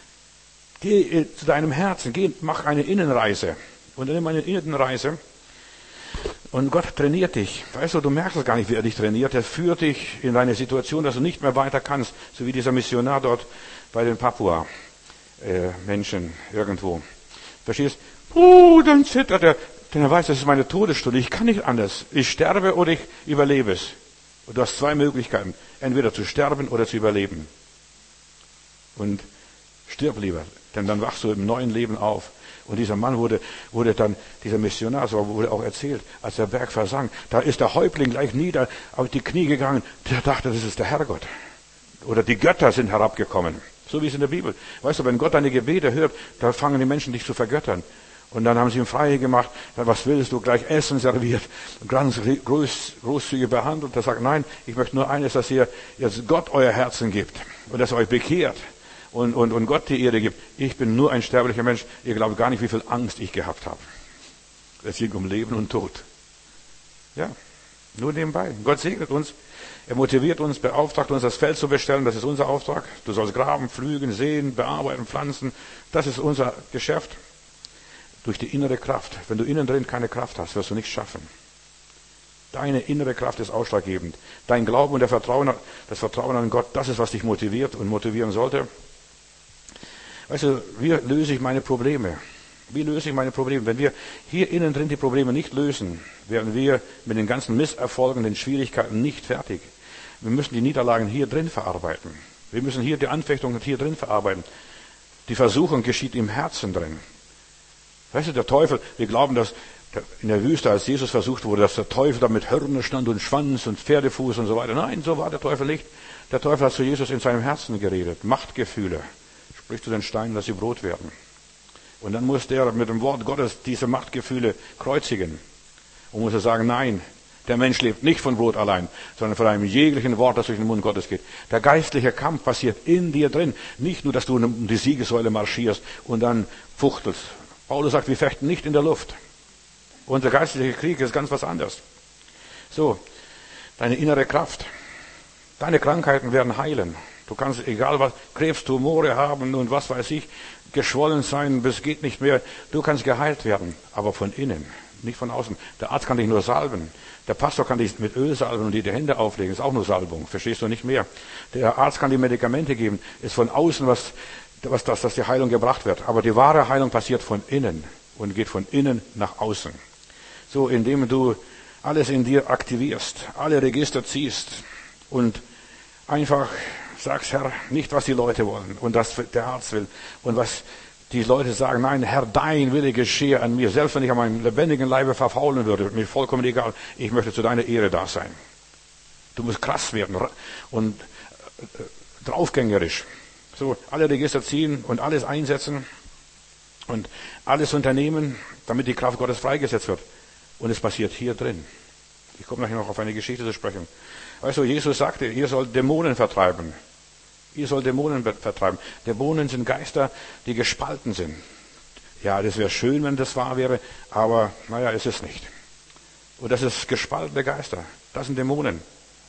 Geh zu deinem Herzen, mach eine Innenreise. Und nimm eine Innenreise. Und Gott trainiert dich. Weißt du, du merkst es gar nicht, wie er dich trainiert. Er führt dich in eine Situation, dass du nicht mehr weiter kannst. So wie dieser Missionar dort bei den Papua-Menschen irgendwo. Verstehst? Dann zittert er. Denn er weiß, das ist meine Todesstunde. Ich kann nicht anders. Ich sterbe oder ich überlebe es. Und du hast zwei Möglichkeiten. Entweder zu sterben oder zu überleben. Und stirb lieber. Denn dann wachst du im neuen Leben auf. Und dieser Mann wurde dann, dieser Missionar, so wurde auch erzählt, als der Berg versank, da ist der Häuptling gleich nieder auf die Knie gegangen. Der dachte, das ist der Herrgott. Oder die Götter sind herabgekommen. So wie es in der Bibel. Weißt du, wenn Gott deine Gebete hört, da fangen die Menschen dich zu vergöttern. Und dann haben sie ihn frei gemacht. Was willst du? Gleich Essen serviert. Ganz großzügig behandelt. Er sagt, nein, ich möchte nur eines, dass ihr jetzt Gott euer Herzen gibt. Und dass ihr euch bekehrt. Und Gott die Ehre gibt. Ich bin nur ein sterblicher Mensch. Ihr glaubt gar nicht, wie viel Angst ich gehabt habe. Es ging um Leben und Tod. Ja, nur nebenbei. Gott segnet uns. Er motiviert uns, beauftragt uns, das Feld zu bestellen. Das ist unser Auftrag. Du sollst graben, pflügen, säen, bearbeiten, pflanzen. Das ist unser Geschäft. Durch die innere Kraft. Wenn du innen drin keine Kraft hast, wirst du nichts schaffen. Deine innere Kraft ist ausschlaggebend. Dein Glauben und das Vertrauen an Gott, das ist, was dich motiviert und motivieren sollte. Weißt du, wie löse ich meine Probleme? Wie löse ich meine Probleme? Wenn wir hier innen drin die Probleme nicht lösen, werden wir mit den ganzen Misserfolgen, den Schwierigkeiten nicht fertig. Wir müssen die Niederlagen hier drin verarbeiten. Wir müssen hier die Anfechtungen hier drin verarbeiten. Die Versuchung geschieht im Herzen drin. Weißt du, der Teufel, wir glauben, dass in der Wüste, als Jesus versucht wurde, dass der Teufel da mit Hörner stand und Schwanz und Pferdefuß und so weiter. Nein, so war der Teufel nicht. Der Teufel hat zu Jesus in seinem Herzen geredet. Machtgefühle. Sprich zu den Steinen, dass sie Brot werden. Und dann muss der mit dem Wort Gottes diese Machtgefühle kreuzigen. Und muss er sagen, nein, der Mensch lebt nicht von Brot allein, sondern von einem jeglichen Wort, das durch den Mund Gottes geht. Der geistliche Kampf passiert in dir drin. Nicht nur, dass du um die Siegessäule marschierst und dann fuchtelst. Paulus sagt, wir fechten nicht in der Luft. Unser geistlicher Krieg ist ganz was anderes. So, deine innere Kraft. Deine Krankheiten werden heilen. Du kannst, egal was, Krebs, Tumore haben und was weiß ich, geschwollen sein, bis geht nicht mehr. Du kannst geheilt werden, aber von innen, nicht von außen. Der Arzt kann dich nur salben. Der Pastor kann dich mit Öl salben und dir die Hände auflegen. Ist auch nur Salbung. Verstehst du nicht mehr? Der Arzt kann dir Medikamente geben. Ist von außen dass die Heilung gebracht wird. Aber die wahre Heilung passiert von innen und geht von innen nach außen. So, indem du alles in dir aktivierst, alle Register ziehst und einfach sagst, Herr, nicht was die Leute wollen und was der Arzt will und was die Leute sagen, nein, Herr, dein Wille geschehe an mir. Selbst wenn ich an meinem lebendigen Leibe verfaulen würde, mir vollkommen egal, ich möchte zu deiner Ehre da sein. Du musst krass werden und draufgängerisch. So, alle Register ziehen und alles einsetzen und alles unternehmen, damit die Kraft Gottes freigesetzt wird. Und es passiert hier drin. Ich komme nachher noch auf eine Geschichte zu sprechen. Weißt du, Jesus sagte, ihr sollt Dämonen vertreiben. Ihr sollt Dämonen vertreiben. Dämonen sind Geister, die gespalten sind. Ja, das wäre schön, wenn das wahr wäre, aber naja, es ist nicht. Und das ist gespaltene Geister. Das sind Dämonen.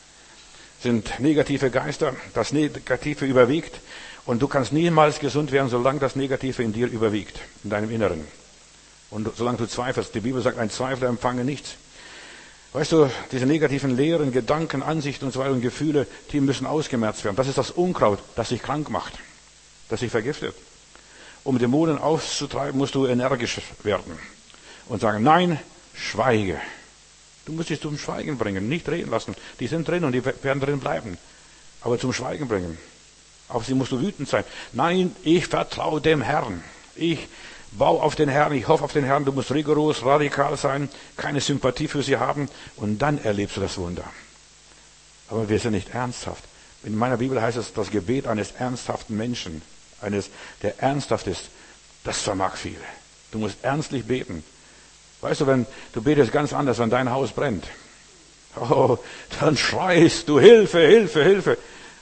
Sind negative Geister. Das Negative überwiegt. Und du kannst niemals gesund werden, solange das Negative in dir überwiegt, in deinem Inneren. Und solange du zweifelst, die Bibel sagt, ein Zweifler empfange nichts. Weißt du, diese negativen Lehren, Gedanken, Ansichten und so weiter und Gefühle, die müssen ausgemerzt werden. Das ist das Unkraut, das dich krank macht, das dich vergiftet. Um Dämonen auszutreiben, musst du energisch werden und sagen, nein, schweige. Du musst dich zum Schweigen bringen, nicht reden lassen. Die sind drin und die werden drin bleiben. Aber zum Schweigen bringen. Auf sie musst du wütend sein. Nein, ich vertraue dem Herrn. Ich bau auf den Herrn, ich hoffe auf den Herrn. Du musst rigoros, radikal sein, keine Sympathie für sie haben und dann erlebst du das Wunder. Aber wir sind nicht ernsthaft. In meiner Bibel heißt es, das Gebet eines ernsthaften Menschen, der ernsthaft ist, das vermag viel. Du musst ernstlich beten. Weißt du, wenn du betest ganz anders, wenn dein Haus brennt. Oh, dann schreist du Hilfe, Hilfe, Hilfe.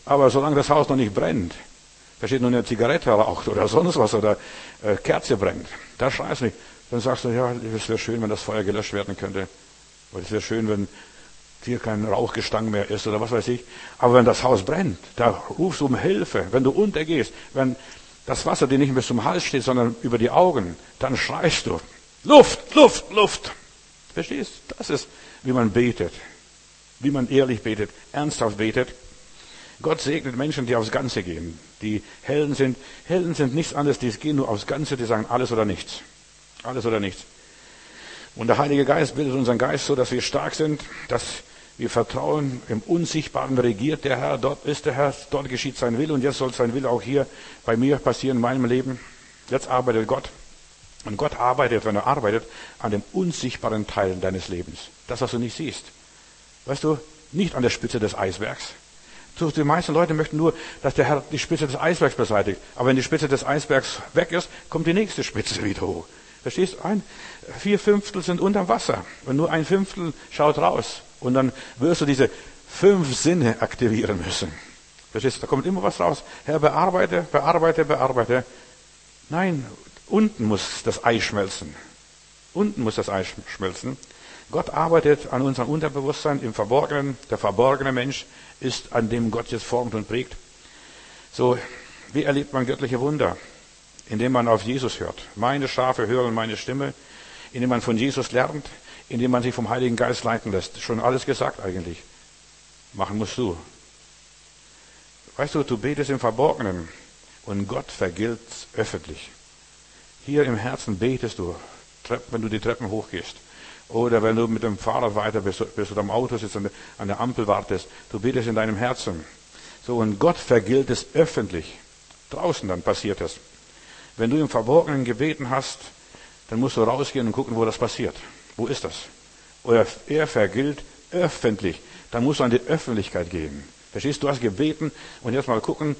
Aber solange das Haus noch nicht brennt, versteht, nur eine Zigarette raucht oder sonst was oder Kerze brennt, da schreist du nicht. Dann sagst du, ja, es wäre schön, wenn das Feuer gelöscht werden könnte. Oder es wäre schön, wenn hier kein Rauchgestank mehr ist oder was weiß ich. Aber wenn das Haus brennt, da rufst du um Hilfe. Wenn du untergehst, wenn das Wasser dir nicht mehr bis zum Hals steht, sondern über die Augen, dann schreist du, Luft, Luft, Luft. Verstehst? Das ist, wie man betet. Wie man ehrlich betet, ernsthaft betet. Gott segnet Menschen, die aufs Ganze gehen. Die Helden sind nichts anderes, die gehen nur aufs Ganze, die sagen alles oder nichts. Alles oder nichts. Und der Heilige Geist bildet unseren Geist so, dass wir stark sind, dass wir vertrauen, im Unsichtbaren regiert der Herr, dort ist der Herr, dort geschieht sein Wille und jetzt soll sein Wille auch hier bei mir passieren, in meinem Leben. Jetzt arbeitet Gott. Und Gott arbeitet, wenn er arbeitet, an dem unsichtbaren Teil deines Lebens. Das, was du nicht siehst. Weißt du, nicht an der Spitze des Eisbergs. Die meisten Leute möchten nur, dass der Herr die Spitze des Eisbergs beseitigt. Aber wenn die Spitze des Eisbergs weg ist, kommt die nächste Spitze wieder hoch. Verstehst du? 4/5 sind unterm Wasser. Und nur 1/5 schaut raus. Und dann wirst du diese 5 Sinne aktivieren müssen. Verstehst du? Da kommt immer was raus. Herr, bearbeite, bearbeite, bearbeite. Nein, unten muss das Eis schmelzen. Unten muss das Eis schmelzen. Gott arbeitet an unserem Unterbewusstsein im Verborgenen. Der verborgene Mensch ist, an dem Gott jetzt formt und prägt. So, wie erlebt man göttliche Wunder? Indem man auf Jesus hört. Meine Schafe hören meine Stimme. Indem man von Jesus lernt. Indem man sich vom Heiligen Geist leiten lässt. Schon alles gesagt eigentlich. Machen musst du. Weißt du, du betest im Verborgenen und Gott vergilt's öffentlich. Hier im Herzen betest du, wenn du die Treppen hochgehst. Oder wenn du mit dem Fahrrad weiter bist, bis du am Auto sitzt und an der Ampel wartest. Du betest in deinem Herzen. So, und Gott vergilt es öffentlich. Draußen dann passiert es. Wenn du im Verborgenen gebeten hast, dann musst du rausgehen und gucken, wo das passiert. Wo ist das? Oder er vergilt öffentlich. Dann musst du an die Öffentlichkeit gehen. Verstehst du? Du hast gebeten und jetzt mal gucken,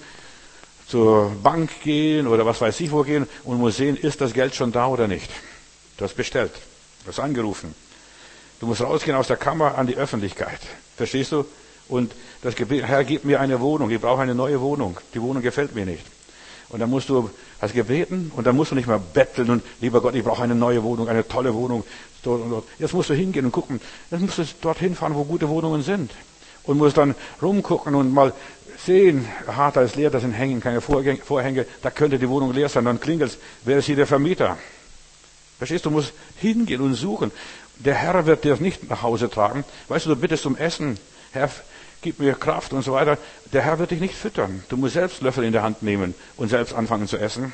zur Bank gehen oder was weiß ich wo gehen und musst sehen, ist das Geld schon da oder nicht. Du hast bestellt. Du hast angerufen. Du musst rausgehen aus der Kammer an die Öffentlichkeit. Verstehst du? Und das Gebet, Herr, gib mir eine Wohnung. Ich brauche eine neue Wohnung. Die Wohnung gefällt mir nicht. Und dann hast gebeten und dann musst du nicht mehr betteln und, lieber Gott, ich brauche eine neue Wohnung, eine tolle Wohnung. Dort und dort. Jetzt musst du hingehen und gucken. Jetzt musst du dorthin fahren, wo gute Wohnungen sind. Und musst dann rumgucken und mal sehen, aha, da ist leer, da hängen keine Vorhänge, da könnte die Wohnung leer sein. Dann klingelt's. Wer ist hier der Vermieter? Verstehst du, musst hingehen und suchen. Der Herr wird dir nicht nach Hause tragen. Weißt du, du bittest um Essen. Herr, gib mir Kraft und so weiter. Der Herr wird dich nicht füttern. Du musst selbst Löffel in der Hand nehmen und selbst anfangen zu essen.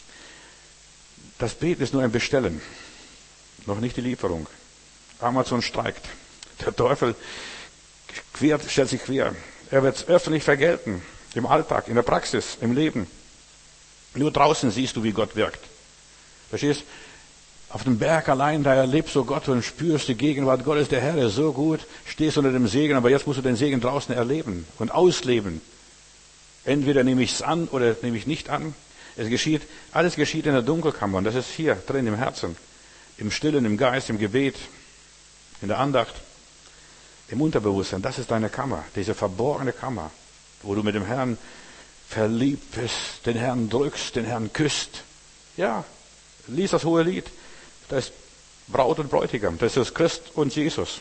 Das Beten ist nur ein Bestellen. Noch nicht die Lieferung. Amazon streikt. Der Teufel stellt sich quer. Er wird es öffentlich vergelten. Im Alltag, in der Praxis, im Leben. Nur draußen siehst du, wie Gott wirkt. Verstehst? Auf dem Berg allein, da erlebst du Gott und spürst die Gegenwart Gottes. Der Herr ist so gut, stehst unter dem Segen, aber jetzt musst du den Segen draußen erleben und ausleben. Entweder nehme ich es an oder nehme ich nicht an. Alles geschieht in der Dunkelkammer und das ist hier drin im Herzen. Im Stillen, im Geist, im Gebet, in der Andacht, im Unterbewusstsein. Das ist deine Kammer, diese verborgene Kammer, wo du mit dem Herrn verliebt bist, den Herrn drückst, den Herrn küsst. Ja, lies das hohe Lied. Das ist Braut und Bräutigam, das ist Christ und Jesus.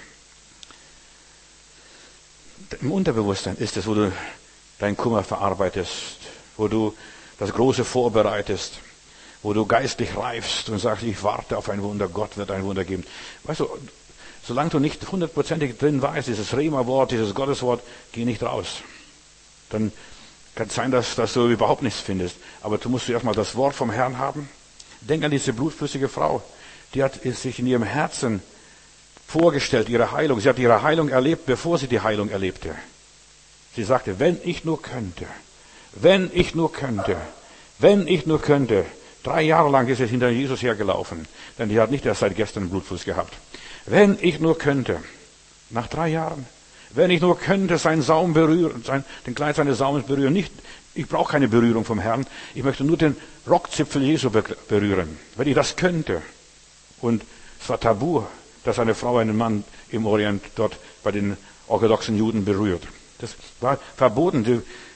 Im Unterbewusstsein ist es, wo du deinen Kummer verarbeitest, wo du das Große vorbereitest, wo du geistlich reifst und sagst, ich warte auf ein Wunder, Gott wird ein Wunder geben. Weißt du, solange du nicht 100%ig drin weißt, dieses Rema-Wort, dieses Gotteswort, geh nicht raus. Dann kann es sein, dass du überhaupt nichts findest. Aber du musst erstmal das Wort vom Herrn haben. Denk an diese blutflüssige Frau. Die hat sich in ihrem Herzen vorgestellt, ihre Heilung. Sie hat ihre Heilung erlebt, bevor sie die Heilung erlebte. Sie sagte, wenn ich nur könnte, wenn ich nur könnte, wenn ich nur könnte. 3 Jahre lang ist sie hinter Jesus hergelaufen, denn die hat nicht erst seit gestern einen Blutfluss gehabt. Wenn ich nur könnte, nach 3 Jahren, wenn ich nur könnte seinen Saum berühren, den Kleid seines Saumens berühren, nicht, ich brauche keine Berührung vom Herrn, ich möchte nur den Rockzipfel Jesu berühren, wenn ich das könnte. Und es war tabu, dass eine Frau einen Mann im Orient dort bei den orthodoxen Juden berührt. Das war verboten.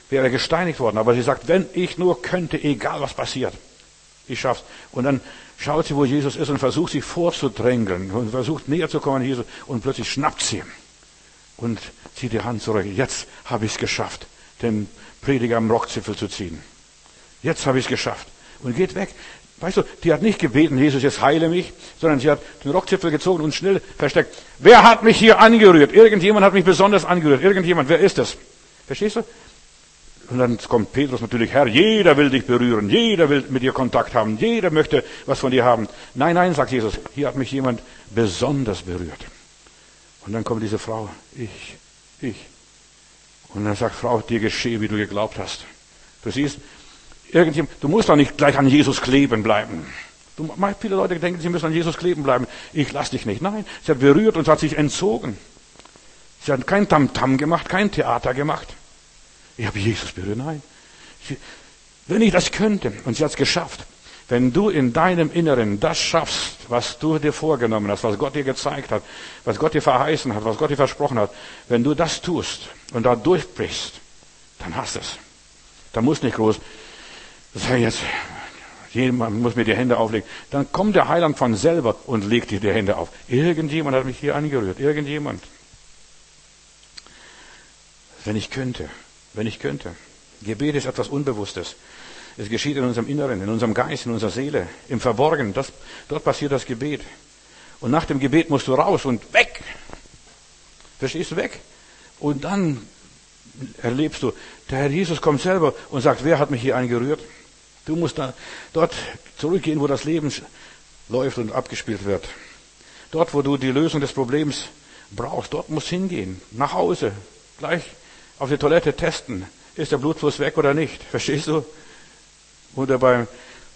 wäre gesteinigt worden. Aber sie sagt, wenn ich nur könnte, egal was passiert, ich schaff's. Und dann schaut sie, wo Jesus ist und versucht, sich vorzudrängeln und versucht, näher zu kommen an Jesus. Und plötzlich schnappt sie und zieht die Hand zurück. Jetzt habe ich es geschafft, den Prediger am Rockzipfel zu ziehen. Jetzt habe ich es geschafft. Und geht weg. Weißt du, die hat nicht gebeten, Jesus, jetzt heile mich, sondern sie hat den Rockzipfel gezogen und schnell versteckt. Wer hat mich hier angerührt? Irgendjemand hat mich besonders angerührt. Irgendjemand, wer ist das? Verstehst du? Und dann kommt Petrus natürlich, Herr, jeder will dich berühren, jeder will mit dir Kontakt haben, jeder möchte was von dir haben. Nein, nein, sagt Jesus, hier hat mich jemand besonders berührt. Und dann kommt diese Frau, ich. Und dann sagt Frau, dir geschehe, wie du geglaubt hast. Du siehst, du musst doch nicht gleich an Jesus kleben bleiben. Viele Leute denken, sie müssen an Jesus kleben bleiben. Ich lass dich nicht. Nein, sie hat berührt und hat sich entzogen. Sie hat kein Tamtam gemacht, kein Theater gemacht. Ich habe Jesus berührt. Nein. Wenn ich das könnte, und sie hat es geschafft, wenn du in deinem Inneren das schaffst, was du dir vorgenommen hast, was Gott dir gezeigt hat, was Gott dir verheißen hat, was Gott dir versprochen hat, wenn du das tust und da durchbrichst, dann hast du es. Da muss nicht groß, sag jetzt, jemand muss mir die Hände auflegen. Dann kommt der Heiland von selber und legt dir die Hände auf. Irgendjemand hat mich hier angerührt. Irgendjemand. Wenn ich könnte. Gebet ist etwas Unbewusstes. Es geschieht in unserem Inneren, in unserem Geist, in unserer Seele, im Verborgenen. Dort passiert das Gebet. Und nach dem Gebet musst du raus und weg. Verstehst du, weg? Und dann erlebst du, der Herr Jesus kommt selber und sagt, wer hat mich hier angerührt? Du musst dort zurückgehen, wo das Leben läuft und abgespielt wird. Dort, wo du die Lösung des Problems brauchst, dort musst du hingehen. Nach Hause, gleich auf die Toilette testen. Ist der Blutfluss weg oder nicht? Verstehst du? Oder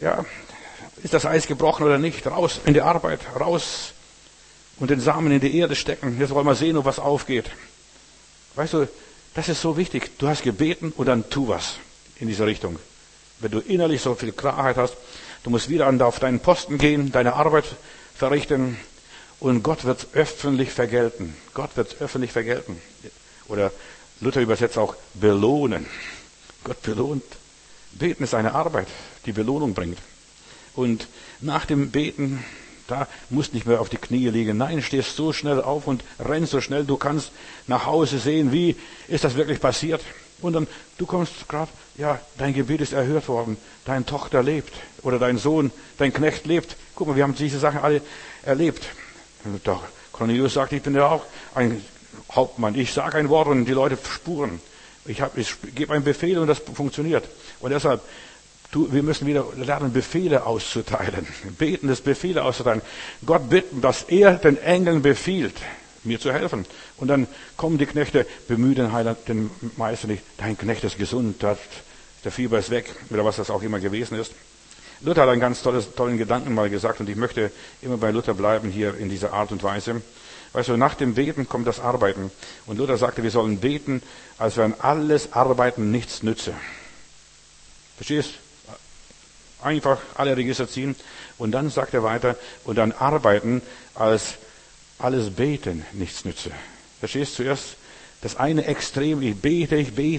ist das Eis gebrochen oder nicht? Raus in die Arbeit, raus und den Samen in die Erde stecken. Jetzt wollen wir sehen, ob was aufgeht. Weißt du, das ist so wichtig. Du hast gebeten und dann tu was in dieser Richtung. Wenn du innerlich so viel Klarheit hast, du musst wieder auf deinen Posten gehen, deine Arbeit verrichten und Gott wird öffentlich vergelten. Gott wird öffentlich vergelten. Oder Luther übersetzt auch belohnen. Gott belohnt. Beten ist eine Arbeit, die Belohnung bringt. Und nach dem Beten, da musst nicht mehr auf die Knie liegen. Nein, stehst so schnell auf und rennst so schnell. Du kannst nach Hause sehen, wie ist das wirklich passiert. Und dann, du kommst gerade, dein Gebet ist erhört worden. Deine Tochter lebt. Oder dein Sohn, dein Knecht lebt. Guck mal, wir haben diese Sachen alle erlebt. Doch, Cornelius sagt, ich bin ja auch ein Hauptmann. Ich sage ein Wort und die Leute spuren. Ich gebe einen Befehl und das funktioniert. Und deshalb, wir müssen wieder lernen, Befehle auszuteilen. Beten ist Befehle auszuteilen. Gott bitten, dass er den Engeln befiehlt, mir zu helfen. Und dann kommen die Knechte, bemühen den Heiland, den Meister nicht. Dein Knecht ist gesund, der Fieber ist weg, oder was das auch immer gewesen ist. Luther hat einen ganz tollen Gedanken mal gesagt, und ich möchte immer bei Luther bleiben hier in dieser Art und Weise. Weißt du, nach dem Beten kommt das Arbeiten. Und Luther sagte, wir sollen beten, als wenn alles Arbeiten nichts nütze. Verstehst? Einfach alle Register ziehen. Und dann sagt er weiter, und dann arbeiten, als alles Beten nichts nütze. Verstehst? Zuerst das eine Extrem, ich bete.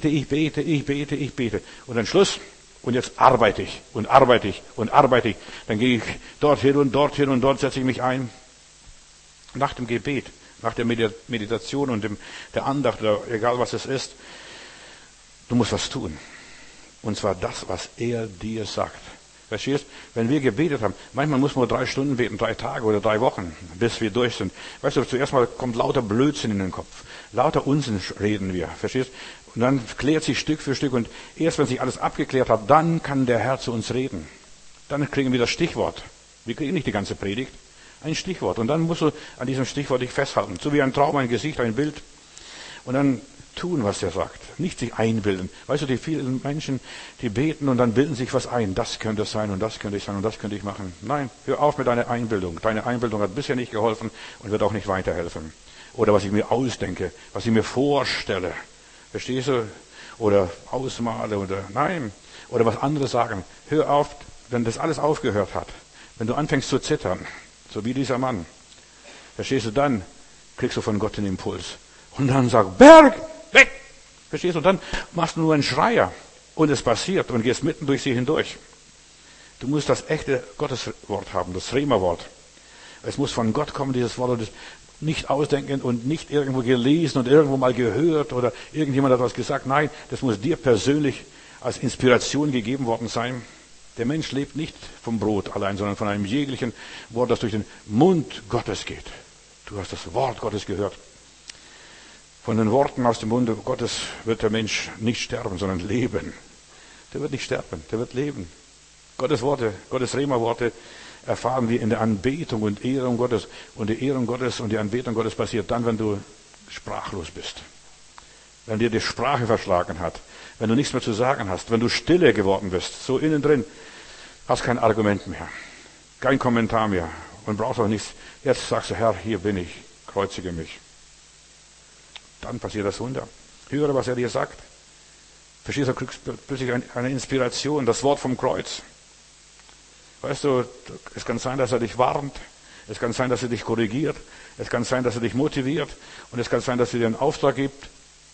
Und dann Schluss. Und jetzt arbeite ich. Dann gehe ich dorthin und dort setze ich mich ein. Nach dem Gebet, nach der Meditation und der Andacht, oder egal was es ist, du musst was tun. Und zwar das, was er dir sagt. Verstehst? Wenn wir gebetet haben, manchmal muss man nur 3 Stunden beten, 3 Tage oder 3 Wochen, bis wir durch sind. Weißt du, zuerst mal kommt lauter Blödsinn in den Kopf. Lauter Unsinn reden wir. Verstehst? Und dann klärt sich Stück für Stück. Und erst wenn sich alles abgeklärt hat, dann kann der Herr zu uns reden. Dann kriegen wir das Stichwort. Wir kriegen nicht die ganze Predigt. Ein Stichwort. Und dann musst du an diesem Stichwort dich festhalten. So wie ein Traum, ein Gesicht, ein Bild. Und dann tun, was er sagt. Nicht sich einbilden. Weißt du, die vielen Menschen, die beten und dann bilden sich was ein. Das könnte es sein und das könnte ich sein und das könnte ich machen. Nein, hör auf mit deiner Einbildung. Deine Einbildung hat bisher nicht geholfen und wird auch nicht weiterhelfen. Oder was ich mir ausdenke, was ich mir vorstelle. Verstehst du? Oder ausmale oder nein. Oder was andere sagen. Hör auf, wenn das alles aufgehört hat. Wenn du anfängst zu zittern. So wie dieser Mann. Verstehst du, dann kriegst du von Gott den Impuls. Und dann sag, Berg, weg! Verstehst du? Und dann machst du nur einen Schreier und es passiert und gehst mitten durch sie hindurch. Du musst das echte Gotteswort haben, das Rema-Wort. Es muss von Gott kommen, dieses Wort, und nicht ausdenken und nicht irgendwo gelesen und irgendwo mal gehört oder irgendjemand hat was gesagt. Nein, das muss dir persönlich als Inspiration gegeben worden sein. Der Mensch lebt nicht vom Brot allein, sondern von einem jeglichen Wort, das durch den Mund Gottes geht. Du hast das Wort Gottes gehört. Von den Worten aus dem Munde Gottes wird der Mensch nicht sterben, sondern leben. Der wird nicht sterben, der wird leben. Gottes Worte, Gottes Rema-Worte erfahren wir in der Anbetung und Ehrung Gottes. Und die Ehrung Gottes und die Anbetung Gottes passiert dann, wenn du sprachlos bist. Wenn dir die Sprache verschlagen hat. Wenn du nichts mehr zu sagen hast. Wenn du stille geworden bist. So innen drin. Hast kein Argument mehr. Kein Kommentar mehr. Und brauchst auch nichts. Jetzt sagst du, Herr, hier bin ich. Kreuzige mich. Dann passiert das Wunder. Höre, was er dir sagt. Verstehst du, kriegst plötzlich eine Inspiration. Das Wort vom Kreuz. Weißt du, es kann sein, dass er dich warnt. Es kann sein, dass er dich korrigiert. Es kann sein, dass er dich motiviert. Und es kann sein, dass er dir einen Auftrag gibt.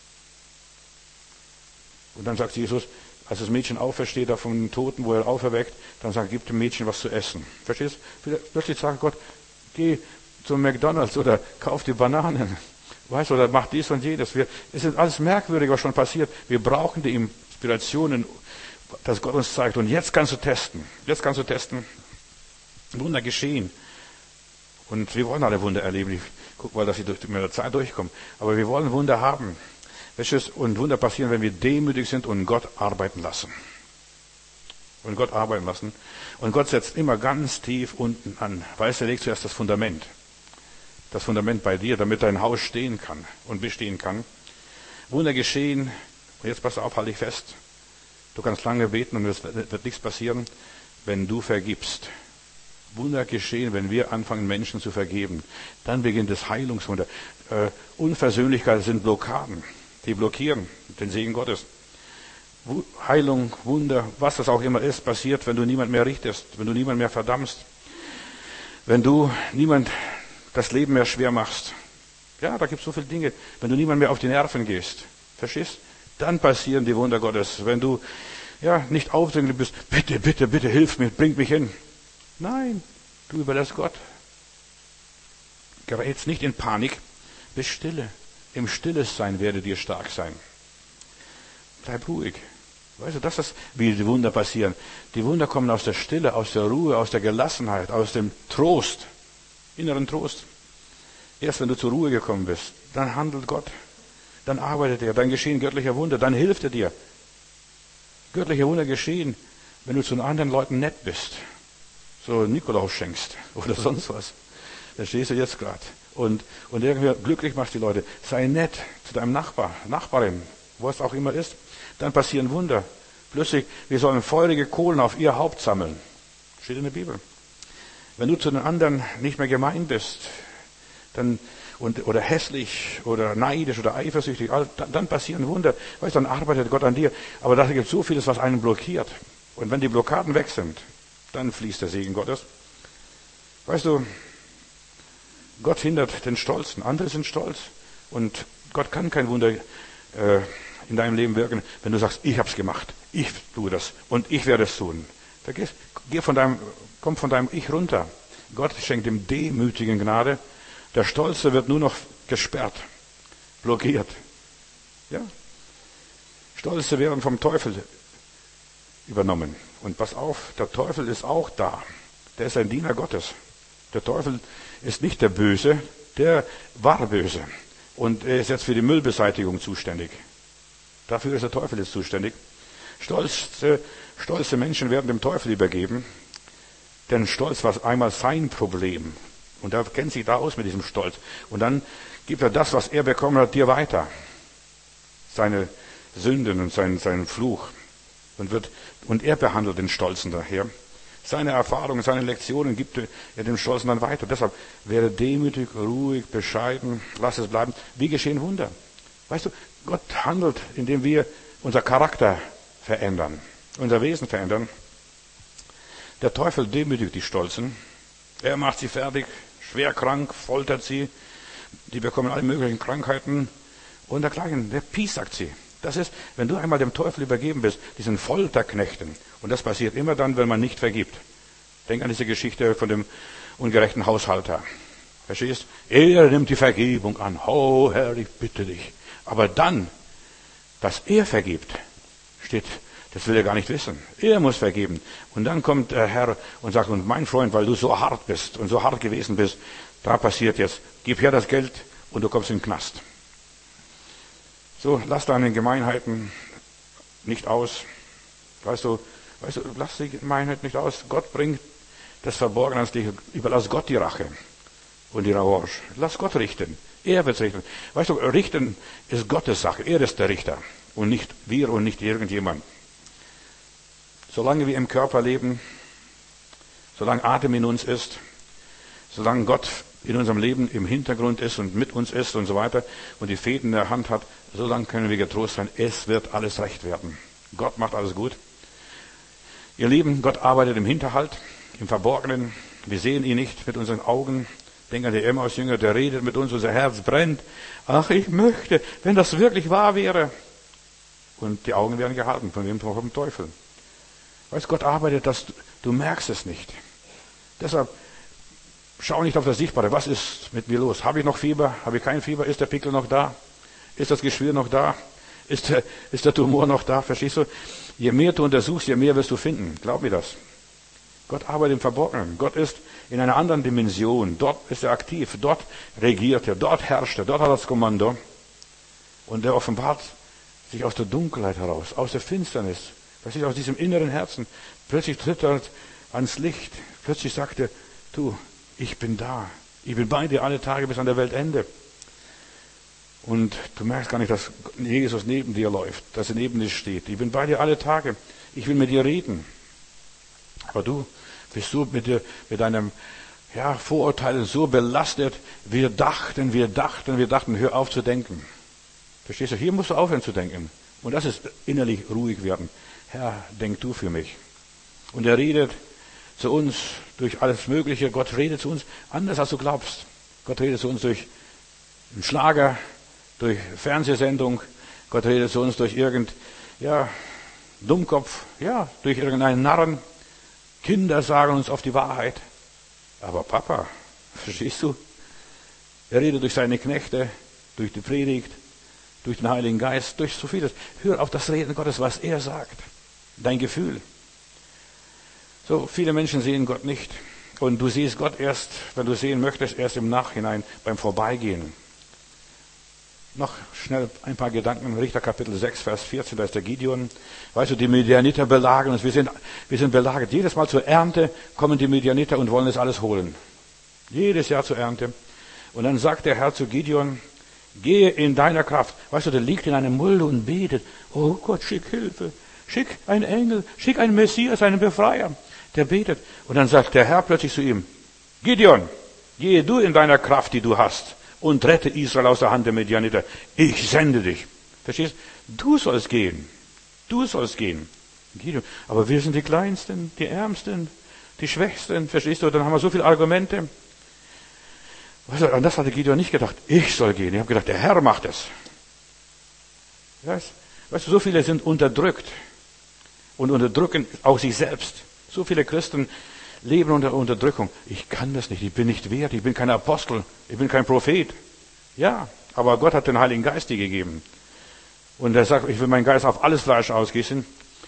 Und dann sagt Jesus, als das Mädchen aufersteht, da von den Toten, wo er auferweckt, dann sagt, gib dem Mädchen was zu essen. Verstehst du? Plötzlich sagt Gott, geh zum McDonald's oder kauf die Bananen. Weißt du, oder mach dies und jenes. Es ist alles merkwürdig, was schon passiert. Wir brauchen die Inspirationen, dass Gott uns zeigt. Und jetzt kannst du testen. Jetzt kannst du testen. Wunder geschehen. Und wir wollen alle Wunder erleben. Ich guck mal, dass sie mit der Zeit durchkommen. Aber wir wollen Wunder haben. Und Wunder passieren, wenn wir demütig sind und Gott arbeiten lassen. Und Gott arbeiten lassen. Und Gott setzt immer ganz tief unten an. Weißt du, er legt zuerst das Fundament. Das Fundament bei dir, damit dein Haus stehen kann und bestehen kann. Wunder geschehen. Und jetzt pass auf, halte dich fest. Du kannst lange beten und es wird nichts passieren, wenn du vergibst. Wunder geschehen, wenn wir anfangen, Menschen zu vergeben. Dann beginnt das Heilungswunder. Unversöhnlichkeit sind Blockaden. Die blockieren den Segen Gottes. Heilung, Wunder, was das auch immer ist, passiert, wenn du niemand mehr richtest, wenn du niemand mehr verdammst, wenn du niemand das Leben mehr schwer machst. Ja, da gibt es so viele Dinge. Wenn du niemand mehr auf die Nerven gehst, verstehst? Dann passieren die Wunder Gottes. Wenn du nicht aufdringlich bist, bitte, bitte, bitte, hilf mir, bring mich hin. Nein, du überlässt Gott. Gerätst nicht in Panik, bist stille. Im Stillessein werde dir stark sein. Bleib ruhig. Weißt du, das ist, wie die Wunder passieren. Die Wunder kommen aus der Stille, aus der Ruhe, aus der Gelassenheit, aus dem Trost, inneren Trost. Erst wenn du zur Ruhe gekommen bist, dann handelt Gott, dann arbeitet er, dann geschehen göttliche Wunder, dann hilft er dir. Göttliche Wunder geschehen, wenn du zu den anderen Leuten nett bist, so Nikolaus schenkst oder sonst was. Da stehst du jetzt gerade. Und irgendwie glücklich machst die Leute. Sei nett zu deinem Nachbar, Nachbarin, wo es auch immer ist. Dann passieren Wunder. Plötzlich, wir sollen feurige Kohlen auf ihr Haupt sammeln. Steht in der Bibel. Wenn du zu den anderen nicht mehr gemein bist, oder hässlich oder neidisch oder eifersüchtig, dann passieren Wunder. Weißt du, dann arbeitet Gott an dir. Aber da gibt es so vieles, was einen blockiert. Und wenn die Blockaden weg sind, dann fließt der Segen Gottes. Weißt du, Gott hindert den Stolzen. Andere sind stolz. Und Gott kann kein Wunder in deinem Leben wirken, wenn du sagst, ich hab's gemacht. Ich tue das. Und ich werde es tun. Komm von deinem Ich runter. Gott schenkt dem Demütigen Gnade. Der Stolze wird nur noch gesperrt. Blockiert. Ja? Stolze werden vom Teufel übernommen. Und pass auf, der Teufel ist auch da. Der ist ein Diener Gottes. Der Teufel ist nicht der Böse, der war böse. Und er ist jetzt für die Müllbeseitigung zuständig. Dafür ist der Teufel jetzt zuständig. Stolze Menschen werden dem Teufel übergeben. Denn Stolz war einmal sein Problem. Und er kennt sich da aus mit diesem Stolz. Und dann gibt er das, was er bekommen hat, dir weiter. Seine Sünden und seinen Fluch. Und er behandelt den Stolzen daher. Seine Erfahrungen, seine Lektionen gibt er dem Stolzen dann weiter. Deshalb werde demütig, ruhig, bescheiden, lass es bleiben. Wie geschehen Wunder? Weißt du, Gott handelt, indem wir unser Charakter verändern, unser Wesen verändern. Der Teufel demütigt die Stolzen. Er macht sie fertig, schwer krank, foltert sie. Die bekommen alle möglichen Krankheiten und dergleichen. Der piesackt sie. Das ist, wenn du einmal dem Teufel übergeben bist, diesen Folterknechten. Und das passiert immer dann, wenn man nicht vergibt. Denk an diese Geschichte von dem ungerechten Haushalter. Verstehst? Er nimmt die Vergebung an. Oh Herr, ich bitte dich. Aber dann, dass er vergibt, steht, das will er gar nicht wissen. Er muss vergeben. Und dann kommt der Herr und sagt, und mein Freund, weil du so hart bist und so hart gewesen bist, da passiert jetzt, gib her das Geld und du kommst in den Knast. So, lass deine Gemeinheiten nicht aus. Weißt du, lass die Gemeinheit nicht aus. Gott bringt das Verborgene ans Licht. Überlass Gott die Rache und die Revanche. Lass Gott richten. Er wird richten. Weißt du, richten ist Gottes Sache. Er ist der Richter. Und nicht wir und nicht irgendjemand. Solange wir im Körper leben, solange Atem in uns ist, solange Gott in unserem Leben im Hintergrund ist und mit uns ist und so weiter und die Fäden in der Hand hat, solange können wir getrost sein, es wird alles recht werden. Gott macht alles gut. Ihr Lieben, Gott arbeitet im Hinterhalt, im Verborgenen. Wir sehen ihn nicht mit unseren Augen. Denk an den Emmaus-Jünger, der redet mit uns, unser Herz brennt. Ach, ich möchte, wenn das wirklich wahr wäre. Und die Augen werden gehalten, von wem? Vom Teufel. Weißt, Gott arbeitet, du merkst es nicht. Deshalb schau nicht auf das Sichtbare. Was ist mit mir los? Habe ich noch Fieber? Habe ich kein Fieber? Ist der Pickel noch da? Ist das Geschwür noch da? Ist der Tumor noch da? Verstehst du? Je mehr du untersuchst, je mehr wirst du finden. Glaub mir das. Gott arbeitet im Verborgenen. Gott ist in einer anderen Dimension. Dort ist er aktiv. Dort regiert er. Dort herrscht er. Dort hat er das Kommando. Und er offenbart sich aus der Dunkelheit heraus, aus der Finsternis. Verstehst du, aus diesem inneren Herzen. Plötzlich tritt er ans Licht. Plötzlich sagt er, du, ich bin da. Ich bin bei dir alle Tage bis an der Weltende. Und du merkst gar nicht, dass Jesus neben dir läuft, dass er neben dir steht. Ich bin bei dir alle Tage. Ich will mit dir reden. Aber du bist so mit deinem Vorurteilen so belastet. Wir dachten, hör auf zu denken. Verstehst du? Hier musst du aufhören zu denken. Und das ist innerlich ruhig werden. Herr, denk du für mich. Und er redet zu uns durch alles Mögliche. Gott redet zu uns anders, als du glaubst. Gott redet zu uns durch einen Schlager, durch Fernsehsendung. Gott redet zu uns durch Dummkopf, durch irgendeinen Narren. Kinder sagen uns oft die Wahrheit. Aber Papa, verstehst du? Er redet durch seine Knechte, durch die Predigt, durch den Heiligen Geist, durch so vieles. Hör auf das Reden Gottes, was er sagt. Dein Gefühl. So viele Menschen sehen Gott nicht. Und du siehst Gott erst, wenn du sehen möchtest, erst im Nachhinein, beim Vorbeigehen. Noch schnell ein paar Gedanken. Richter Kapitel 6, Vers 14, da ist der Gideon. Weißt du, die Midianiter belagern uns. Wir sind belagert. Jedes Mal zur Ernte kommen die Midianiter und wollen es alles holen. Jedes Jahr zur Ernte. Und dann sagt der Herr zu Gideon, gehe in deiner Kraft. Weißt du, der liegt in einer Mulde und betet. Oh Gott, schick Hilfe. Schick einen Engel. Schick einen Messias, einen Befreier. Der betet. Und dann sagt der Herr plötzlich zu ihm, Gideon, gehe du in deiner Kraft, die du hast, und rette Israel aus der Hand der Midianiter. Ich sende dich. Verstehst du? Du sollst gehen. Du sollst gehen. Gideon. Aber wir sind die Kleinsten, die Ärmsten, die Schwächsten. Verstehst du? Dann haben wir so viele Argumente. Weißt du, an das hatte Gideon nicht gedacht. Ich soll gehen. Ich habe gedacht, der Herr macht es. Weißt du, so viele sind unterdrückt und unterdrücken auch sich selbst. So viele Christen leben unter Unterdrückung. Ich kann das nicht, ich bin nicht wert, ich bin kein Apostel, ich bin kein Prophet. Ja, aber Gott hat den Heiligen Geist dir gegeben. Und er sagt, ich will meinen Geist auf alles Fleisch ausgießen.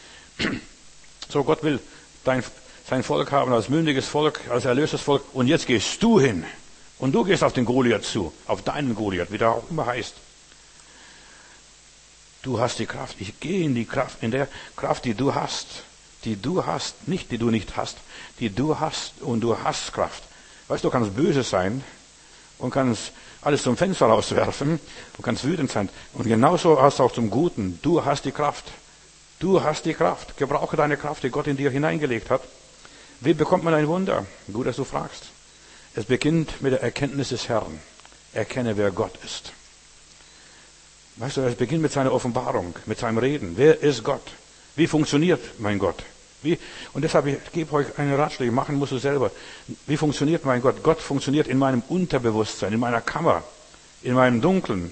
So, Gott will sein Volk haben als mündiges Volk, als erlöstes Volk. Und jetzt gehst du hin. Und du gehst auf den Goliath zu, auf deinen Goliath, wie der auch immer heißt. Du hast die Kraft. Ich gehe in die Kraft, in der Kraft, die du hast. Die du hast, nicht die du nicht hast. Die du hast und du hast Kraft. Weißt du, du kannst böse sein und kannst alles zum Fenster rauswerfen. Du kannst wütend sein. Und genauso hast du auch zum Guten. Du hast die Kraft. Du hast die Kraft. Gebrauche deine Kraft, die Gott in dir hineingelegt hat. Wie bekommt man ein Wunder? Gut, dass du fragst. Es beginnt mit der Erkenntnis des Herrn. Erkenne, wer Gott ist. Weißt du, es beginnt mit seiner Offenbarung, mit seinem Reden. Wer ist Gott? Wie funktioniert mein Gott? Und deshalb, ich gebe euch einen Ratschlag, machen musst du selber. Wie funktioniert mein Gott? Gott funktioniert in meinem Unterbewusstsein, in meiner Kammer, in meinem Dunkeln.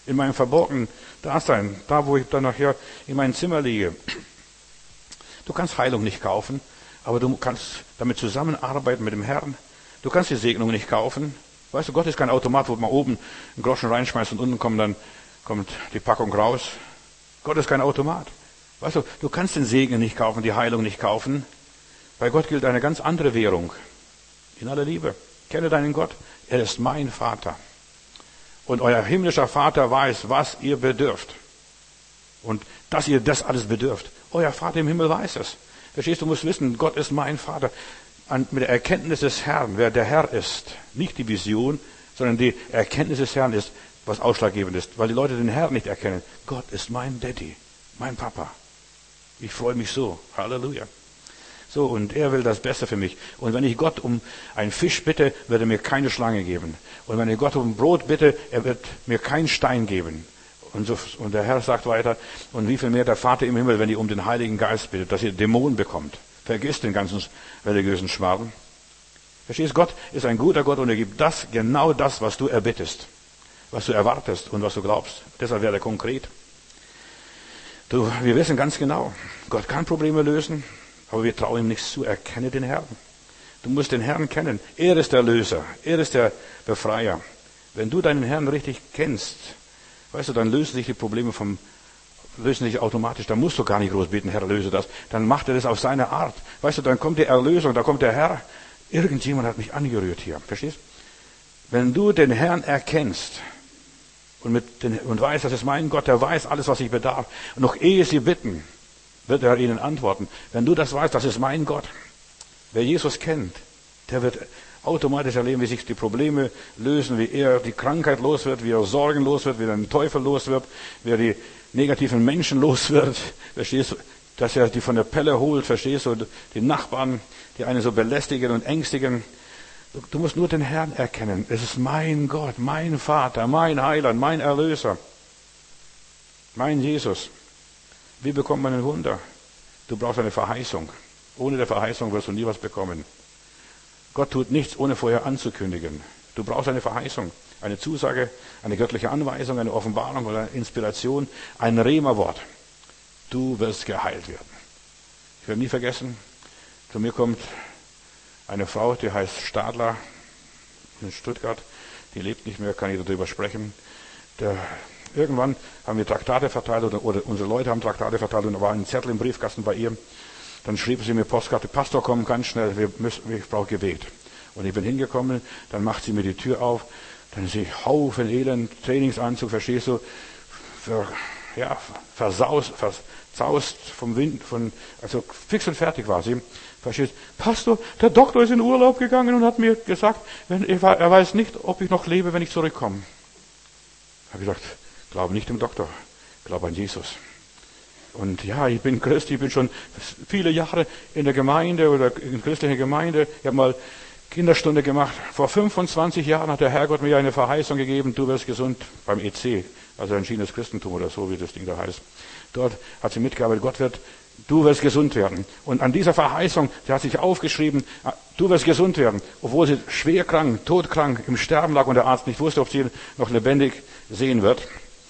in meinem verborgenen Dasein, da wo ich dann nachher in meinem Zimmer liege. Du kannst Heilung nicht kaufen, aber du kannst damit zusammenarbeiten mit dem Herrn. Du kannst die Segnung nicht kaufen. Weißt du, Gott ist kein Automat, wo man oben einen Groschen reinschmeißt und unten kommt die Packung raus. Gott ist kein Automat. Weißt du, du kannst den Segen nicht kaufen, die Heilung nicht kaufen. Bei Gott gilt eine ganz andere Währung. In aller Liebe. Kenne deinen Gott. Er ist mein Vater. Und euer himmlischer Vater weiß, was ihr bedürft. Und dass ihr das alles bedürft. Euer Vater im Himmel weiß es. Verstehst du, du musst wissen, Gott ist mein Vater. Mit der Erkenntnis des Herrn, wer der Herr ist, nicht die Vision, sondern die Erkenntnis des Herrn ist, was ausschlaggebend ist. Weil die Leute den Herrn nicht erkennen. Gott ist mein Daddy, mein Papa. Ich freue mich so. Halleluja. So, und er will das Beste für mich. Und wenn ich Gott um einen Fisch bitte, wird er mir keine Schlange geben. Und wenn ich Gott um Brot bitte, er wird mir keinen Stein geben. Und der Herr sagt weiter, und wie viel mehr der Vater im Himmel, wenn ihr um den Heiligen Geist bittet, dass ihr Dämonen bekommt. Vergiss den ganzen religiösen Schmarrn. Verstehst, Gott ist ein guter Gott und er gibt genau das, was du erbittest, was du erwartest und was du glaubst. Deshalb wäre er konkret. Wir wissen ganz genau, Gott kann Probleme lösen, aber wir trauen ihm nichts zu. Erkenne den Herrn. Du musst den Herrn kennen. Er ist der Löser. Er ist der Befreier. Wenn du deinen Herrn richtig kennst, weißt du, dann lösen sich die Probleme lösen sich automatisch. Dann musst du gar nicht groß beten, Herr, löse das. Dann macht er das auf seine Art. Weißt du, dann kommt die Erlösung, da kommt der Herr. Irgendjemand hat mich angerührt hier. Verstehst? Wenn du den Herrn erkennst und weißt, das ist mein Gott, der weiß alles, was ich bedarf. Und noch ehe sie bitten, wird er ihnen antworten. Wenn du das weißt, das ist mein Gott. Wer Jesus kennt, der wird automatisch erleben, wie sich die Probleme lösen, wie er die Krankheit los wird, wie er Sorgen los wird, wie er den Teufel los wird, wie er die negativen Menschen los wird. Verstehst du? Dass er die von der Pelle holt, verstehst du? Die Nachbarn, die einen so belästigen und ängstigen. Du musst nur den Herrn erkennen. Es ist mein Gott, mein Vater, mein Heiland, mein Erlöser, mein Jesus. Wie bekommt man ein Wunder? Du brauchst eine Verheißung. Ohne der Verheißung wirst du nie was bekommen. Gott tut nichts, ohne vorher anzukündigen. Du brauchst eine Verheißung, eine Zusage, eine göttliche Anweisung, eine Offenbarung oder eine Inspiration, ein Rema-Wort. Du wirst geheilt werden. Ich werde nie vergessen, zu mir kommt eine Frau, die heißt Stadler in Stuttgart. Die lebt nicht mehr, kann ich darüber sprechen. Irgendwann haben wir Traktate verteilt oder unsere Leute haben Traktate verteilt und da war ein Zettel im Briefkasten bei ihr. Dann schrieb sie mir Postkarte, Pastor, komm ganz schnell, ich brauche Gebet. Und ich bin hingekommen, dann macht sie mir die Tür auf, dann sehe ich Haufen Elend, Trainingsanzug, verstehst du, verzaust vom Wind, also fix und fertig war sie. Verstehst du, Pastor, der Doktor ist in Urlaub gegangen und hat mir gesagt, er weiß nicht, ob ich noch lebe, wenn ich zurückkomme. Ich habe gesagt, glaube nicht dem Doktor, glaube an Jesus. Und ja, ich bin Christ, ich bin schon viele Jahre in der Gemeinde oder in christlicher Gemeinde. Ich habe mal Kinderstunde gemacht. Vor 25 Jahren hat der Herrgott mir eine Verheißung gegeben, du wirst gesund beim EC, also entschiedenes Christentum oder so, wie das Ding da heißt. Dort hat sie mitgearbeitet, du wirst gesund werden. Und an dieser Verheißung, sie hat sich aufgeschrieben, du wirst gesund werden, obwohl sie schwer krank, todkrank, im Sterben lag und der Arzt nicht wusste, ob sie noch lebendig sehen wird.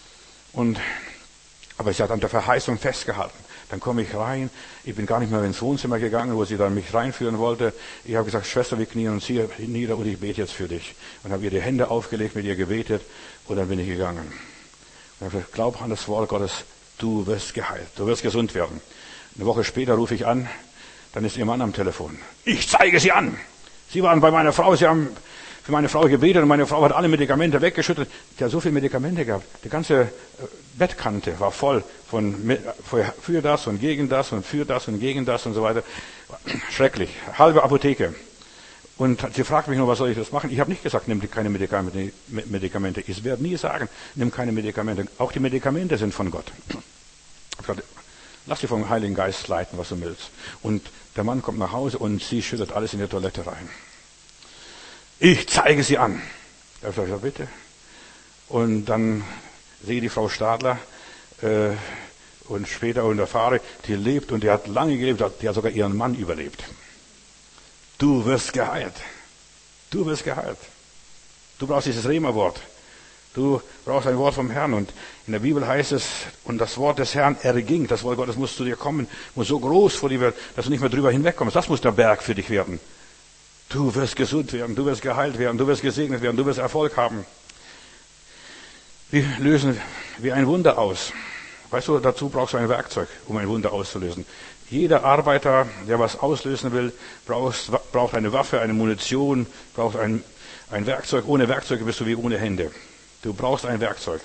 Aber sie hat an der Verheißung festgehalten. Dann komme ich rein, ich bin gar nicht mehr ins Wohnzimmer gegangen, wo sie dann mich reinführen wollte. Ich habe gesagt, Schwester, wir knien uns hier nieder und ich bete jetzt für dich. Und habe ihr die Hände aufgelegt, mit ihr gebetet und dann bin ich gegangen. Und habe gesagt, glaub an das Wort Gottes, du wirst geheilt, du wirst gesund werden. Eine Woche später rufe ich an, dann ist ihr Mann am Telefon. Ich zeige sie an! Sie waren bei meiner Frau, sie haben für meine Frau gebetet und meine Frau hat alle Medikamente weggeschüttet. Die hat so viele Medikamente gehabt. Die ganze Bettkante war voll für das und gegen das und für das und gegen das und so weiter. Schrecklich. Halbe Apotheke. Und sie fragt mich nur, was soll ich das machen? Ich habe nicht gesagt, nimm keine Medikamente. Ich werde nie sagen, nimm keine Medikamente. Auch die Medikamente sind von Gott. Ich habe gesagt, lass dich vom Heiligen Geist leiten, was du willst. Und der Mann kommt nach Hause und sie schüttet alles in die Toilette rein. Ich zeige sie an. Da habe ich gesagt, bitte. Und dann sehe ich die Frau Stadler und später und erfahre, die lebt und die hat lange gelebt, die hat sogar ihren Mann überlebt. Du wirst geheilt. Du wirst geheilt. Du brauchst dieses Rema-Wort. Du brauchst ein Wort vom Herrn. Und in der Bibel heißt es, und das Wort des Herrn erging. Das Wort Gottes muss zu dir kommen, muss so groß vor dir werden, dass du nicht mehr drüber hinwegkommst. Das muss der Berg für dich werden. Du wirst gesund werden, du wirst geheilt werden, du wirst gesegnet werden, du wirst Erfolg haben. Wir lösen wie ein Wunder aus. Weißt du, dazu brauchst du ein Werkzeug, um ein Wunder auszulösen. Jeder Arbeiter, der was auslösen will, braucht eine Waffe, eine Munition, braucht ein Werkzeug. Ohne Werkzeuge bist du wie ohne Hände. Du brauchst ein Werkzeug.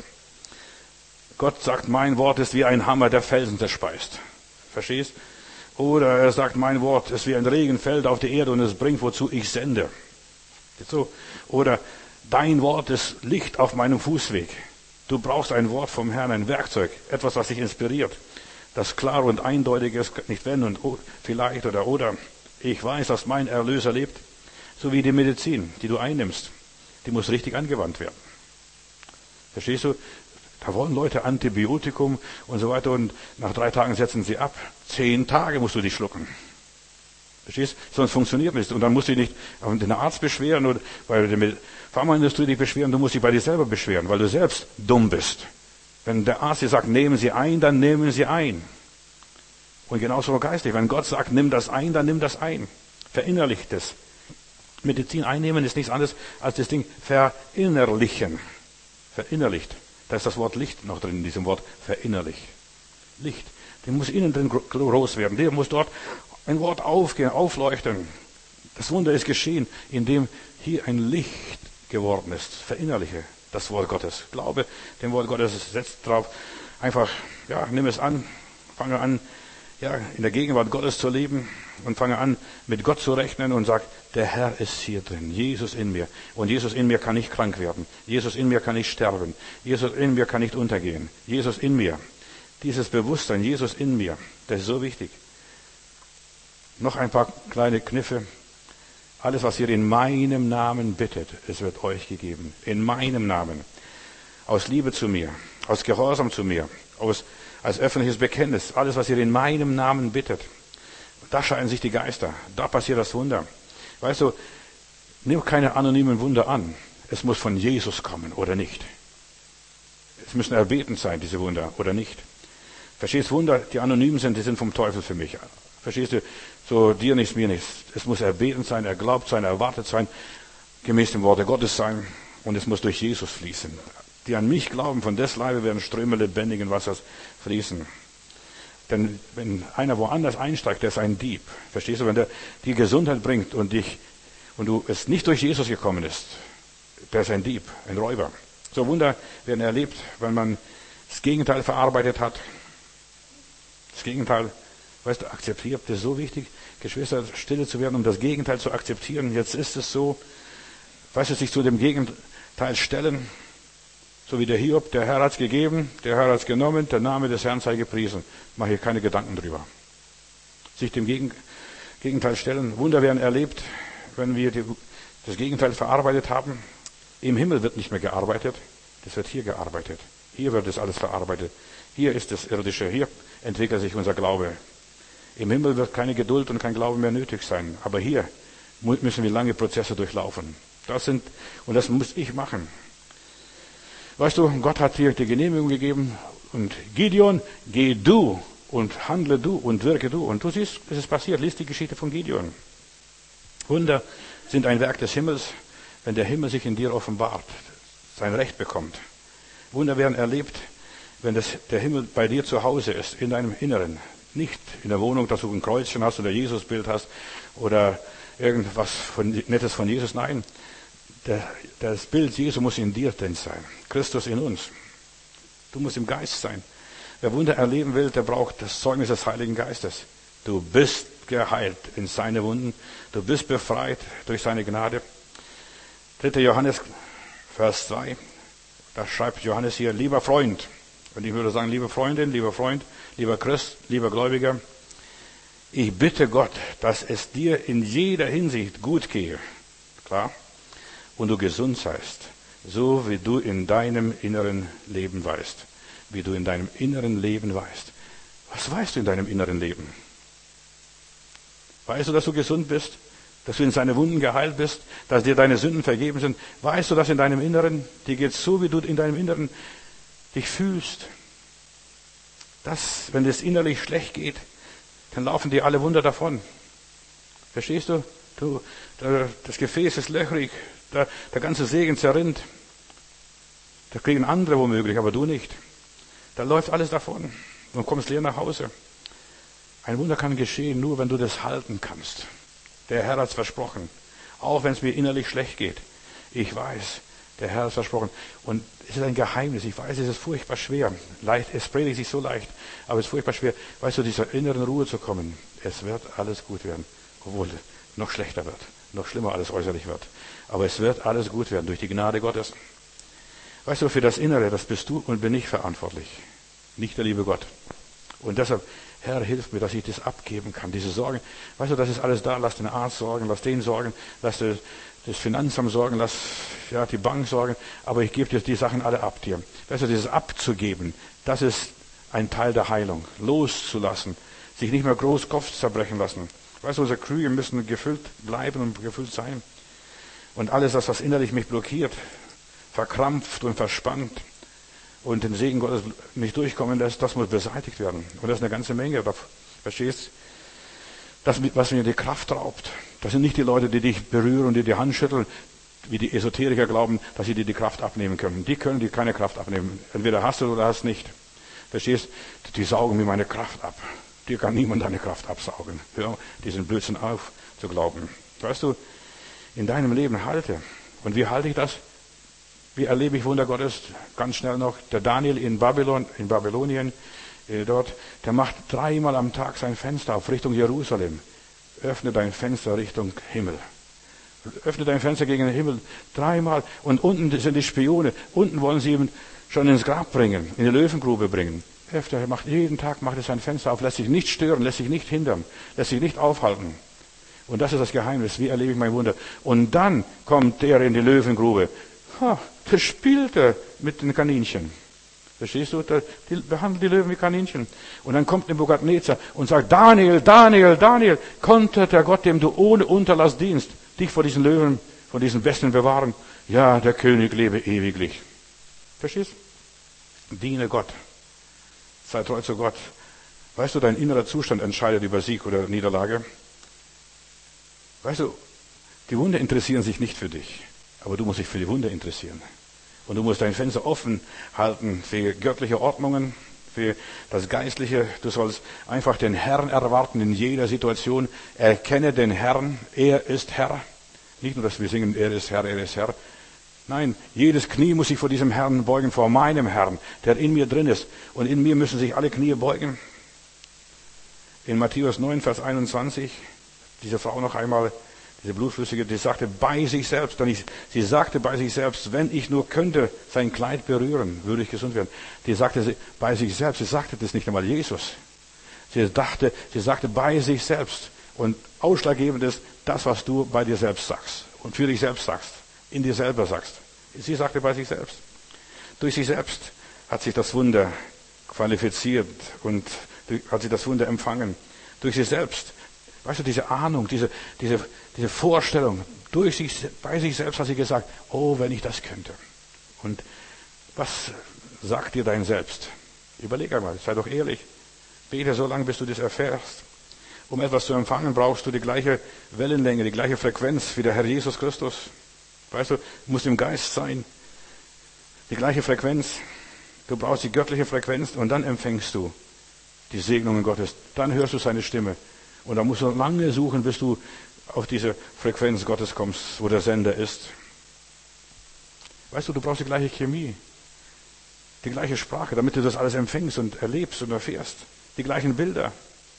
Gott sagt, mein Wort ist wie ein Hammer, der Felsen zerspeist. Verstehst? Oder er sagt, mein Wort ist wie ein Regen, fällt auf die Erde und es bringt, wozu ich sende. So. Oder dein Wort ist Licht auf meinem Fußweg. Du brauchst ein Wort vom Herrn, ein Werkzeug, etwas, was dich inspiriert. Das klar und eindeutig ist, nicht wenn und vielleicht oder. Ich weiß, dass mein Erlöser lebt. So wie die Medizin, die du einnimmst, die muss richtig angewandt werden. Verstehst du? Da wollen Leute Antibiotikum und so weiter und nach 3 Tagen setzen sie ab. 10 Tage musst du die schlucken. Verstehst du? Sonst funktioniert nichts. Und dann musst du dich nicht auf den Arzt beschweren oder bei der Pharmaindustrie dich beschweren, du musst dich bei dir selber beschweren, weil du selbst dumm bist. Wenn der Arzt dir sagt, nehmen Sie ein, dann nehmen Sie ein. Und genauso geistlich. Wenn Gott sagt, nimm das ein, dann nimm das ein. Verinnerlicht es. Medizin einnehmen ist nichts anderes als das Ding verinnerlichen. Verinnerlicht. Da ist das Wort Licht noch drin in diesem Wort verinnerlich. Licht. Der muss innen drin groß werden. Der muss dort ein Wort aufgehen, aufleuchten. Das Wunder ist geschehen, indem hier ein Licht geworden ist. Verinnerliche das Wort Gottes. Glaube dem Wort Gottes, setzt drauf. Einfach, nimm es an. Fange an, in der Gegenwart Gottes zu leben und fange an, mit Gott zu rechnen und sag, der Herr ist hier drin, Jesus in mir. Und Jesus in mir kann nicht krank werden. Jesus in mir kann nicht sterben. Jesus in mir kann nicht untergehen. Jesus in mir. Dieses Bewusstsein, Jesus in mir, das ist so wichtig. Noch ein paar kleine Kniffe. Alles, was ihr in meinem Namen bittet, es wird euch gegeben. In meinem Namen. Aus Liebe zu mir, aus Gehorsam zu mir, als öffentliches Bekenntnis. Alles, was ihr in meinem Namen bittet. Da scheiden sich die Geister. Da passiert das Wunder. Weißt du, nimm keine anonymen Wunder an. Es muss von Jesus kommen oder nicht. Es müssen erbetend sein, diese Wunder, oder nicht. Verstehst du, Wunder, die anonym sind, die sind vom Teufel für mich. Verstehst du, so dir nichts, mir nichts. Es muss erbetend sein, erglaubt sein, erwartet sein, gemäß dem Worte Gottes sein. Und es muss durch Jesus fließen. Die an mich glauben, von des Leibe werden Ströme lebendigen Wassers fließen. Denn wenn einer woanders einsteigt, der ist ein Dieb. Verstehst du, wenn der die Gesundheit bringt und du es nicht durch Jesus gekommen ist, der ist ein Dieb, ein Räuber. So Wunder werden erlebt, wenn man das Gegenteil verarbeitet hat. Das Gegenteil, weißt du, akzeptiert, das ist so wichtig, Geschwister, stille zu werden, um das Gegenteil zu akzeptieren. Jetzt ist es so, weißt du, sich zu dem Gegenteil stellen, so wie der Hiob, der Herr hat's gegeben, der Herr hat's genommen, der Name des Herrn sei gepriesen. Mach hier keine Gedanken drüber. Sich dem Gegenteil stellen. Wunder werden erlebt, wenn wir das Gegenteil verarbeitet haben. Im Himmel wird nicht mehr gearbeitet, das wird hier gearbeitet. Hier wird das alles verarbeitet. Hier ist das Irdische, hier entwickelt sich unser Glaube. Im Himmel wird keine Geduld und kein Glaube mehr nötig sein. Aber hier müssen wir lange Prozesse durchlaufen. Das muss ich machen. Weißt du, Gott hat dir die Genehmigung gegeben und Gideon, geh du und handle du und wirke du. Und du siehst, es ist passiert. Lies die Geschichte von Gideon. Wunder sind ein Werk des Himmels, wenn der Himmel sich in dir offenbart, sein Recht bekommt. Wunder werden erlebt, wenn der Himmel bei dir zu Hause ist, in deinem Inneren. Nicht in der Wohnung, dass du ein Kreuzchen hast oder Jesusbild hast oder irgendwas Nettes von Jesus. Nein, das Bild Jesu muss in dir drin sein. Christus in uns. Du musst im Geist sein. Wer Wunder erleben will, der braucht das Zeugnis des Heiligen Geistes. Du bist geheilt in seine Wunden. Du bist befreit durch seine Gnade. 3. Johannes, Vers 2. Da schreibt Johannes hier, lieber Freund. Und ich würde sagen, liebe Freundin, lieber Freund, lieber Christ, lieber Gläubiger. Ich bitte Gott, dass es dir in jeder Hinsicht gut gehe. Klar? Und du gesund seist, so wie du in deinem inneren Leben weißt. Wie du in deinem inneren Leben weißt. Was weißt du in deinem inneren Leben? Weißt du, dass du gesund bist? dass du in seine Wunden geheilt bist, dass dir deine Sünden vergeben sind? Weißt du, dass in deinem Inneren, dir geht's so, wie du in deinem Inneren dich fühlst? Wenn es innerlich schlecht geht, dann laufen dir alle Wunder davon. Verstehst du? Das Gefäß ist löchrig, der ganze Segen zerrinnt. Da kriegen andere womöglich, aber du nicht. Da läuft alles davon. Du kommst leer nach Hause. Ein Wunder kann geschehen, nur wenn du das halten kannst. Der Herr hat es versprochen. Auch wenn es mir innerlich schlecht geht. Ich weiß, der Herr hat es versprochen. Und es ist ein Geheimnis. Ich weiß, es ist furchtbar schwer. Es predigt sich so leicht, aber es ist furchtbar schwer, weißt du, dieser inneren Ruhe zu kommen. Es wird alles gut werden. Obwohl es noch schlechter wird. Noch schlimmer alles äußerlich wird. Aber es wird alles gut werden durch die Gnade Gottes. Weißt du, für das Innere, das bist du und bin ich verantwortlich. Nicht der liebe Gott. Und deshalb, Herr, hilf mir, dass ich das abgeben kann, diese Sorgen. Weißt du, das ist alles da. Lass den Arzt sorgen, lass den sorgen, lass das Finanzamt sorgen, lass die Bank sorgen. Aber ich gebe dir die Sachen alle ab dir. Weißt du, dieses Abzugeben, das ist ein Teil der Heilung. Loszulassen, sich nicht mehr groß Kopf zerbrechen lassen. Weißt du, unsere Krüge müssen gefüllt bleiben und gefüllt sein. Und alles das, was innerlich mich blockiert, verkrampft und verspannt und den Segen Gottes nicht durchkommen lässt, das muss beseitigt werden. Und das ist eine ganze Menge. Verstehst? Das, was mir die Kraft raubt. Das sind nicht die Leute, die dich berühren und die die Hand schütteln, wie die Esoteriker glauben, dass sie dir die Kraft abnehmen können. Die können dir keine Kraft abnehmen. Entweder hast du oder hast nicht. Verstehst? Die saugen mir meine Kraft ab. Dir kann niemand deine Kraft absaugen. Hör diesen Blödsinn auf zu glauben. Weißt du, in deinem Leben halte. Und wie halte ich das? Wie erlebe ich Wunder Gottes? Ganz schnell noch. Der Daniel in Babylonien, dort, der macht 3-mal am Tag sein Fenster auf Richtung Jerusalem. Öffne dein Fenster Richtung Himmel. Öffne dein Fenster gegen den Himmel 3-mal. Und unten sind die Spione. Unten wollen sie ihn schon ins Grab bringen, in die Löwengrube bringen. Jeden Tag macht er sein Fenster auf, lässt sich nicht stören, lässt sich nicht hindern, lässt sich nicht aufhalten. Und das ist das Geheimnis. Wie erlebe ich mein Wunder? Und dann kommt der in die Löwengrube. Der spielte mit den Kaninchen. Verstehst du? Die behandelt die Löwen wie Kaninchen. Und dann kommt Nebukadnezar und sagt, Daniel, Daniel, Daniel, konnte der Gott, dem du ohne Unterlass dienst, dich vor diesen Löwen, vor diesen Wespen bewahren? Ja, der König lebe ewiglich. Verstehst du? Diene Gott. Sei treu zu Gott. Weißt du, dein innerer Zustand entscheidet über Sieg oder Niederlage. Weißt du, die Wunder interessieren sich nicht für dich. Aber du musst dich für die Wunder interessieren. Und du musst dein Fenster offen halten für göttliche Ordnungen, für das Geistliche. Du sollst einfach den Herrn erwarten in jeder Situation. Erkenne den Herrn. Er ist Herr. Nicht nur, dass wir singen, er ist Herr, er ist Herr. Nein, jedes Knie muss sich vor diesem Herrn beugen, vor meinem Herrn, der in mir drin ist. Und in mir müssen sich alle Knie beugen. In Matthäus 9, Vers 21, diese Frau noch einmal, diese Blutflüssige, die sagte bei sich selbst, sie sagte bei sich selbst, wenn ich nur könnte sein Kleid berühren, würde ich gesund werden. Die sagte bei sich selbst, sie sagte das nicht einmal Jesus. Sie sagte bei sich selbst. Und ausschlaggebend ist das, was du bei dir selbst sagst und für dich selbst sagst, in dir selber sagst. Sie sagte bei sich selbst. Durch sich selbst hat sich das Wunder qualifiziert und hat sie das Wunder empfangen. Durch sich selbst. Weißt du, diese Ahnung, diese Vorstellung, bei sich selbst hat sie gesagt, oh, wenn ich das könnte. Und was sagt dir dein Selbst? Überleg einmal, sei doch ehrlich. Bete so lange, bis du das erfährst. Um etwas zu empfangen, brauchst du die gleiche Wellenlänge, die gleiche Frequenz wie der Herr Jesus Christus. Weißt du, musst im Geist sein. Die gleiche Frequenz. Du brauchst die göttliche Frequenz und dann empfängst du die Segnungen Gottes. Dann hörst du seine Stimme. Und da musst du lange suchen, bis du auf diese Frequenz Gottes kommst, wo der Sender ist. Weißt du, du brauchst die gleiche Chemie, die gleiche Sprache, damit du das alles empfängst und erlebst und erfährst. Die gleichen Bilder.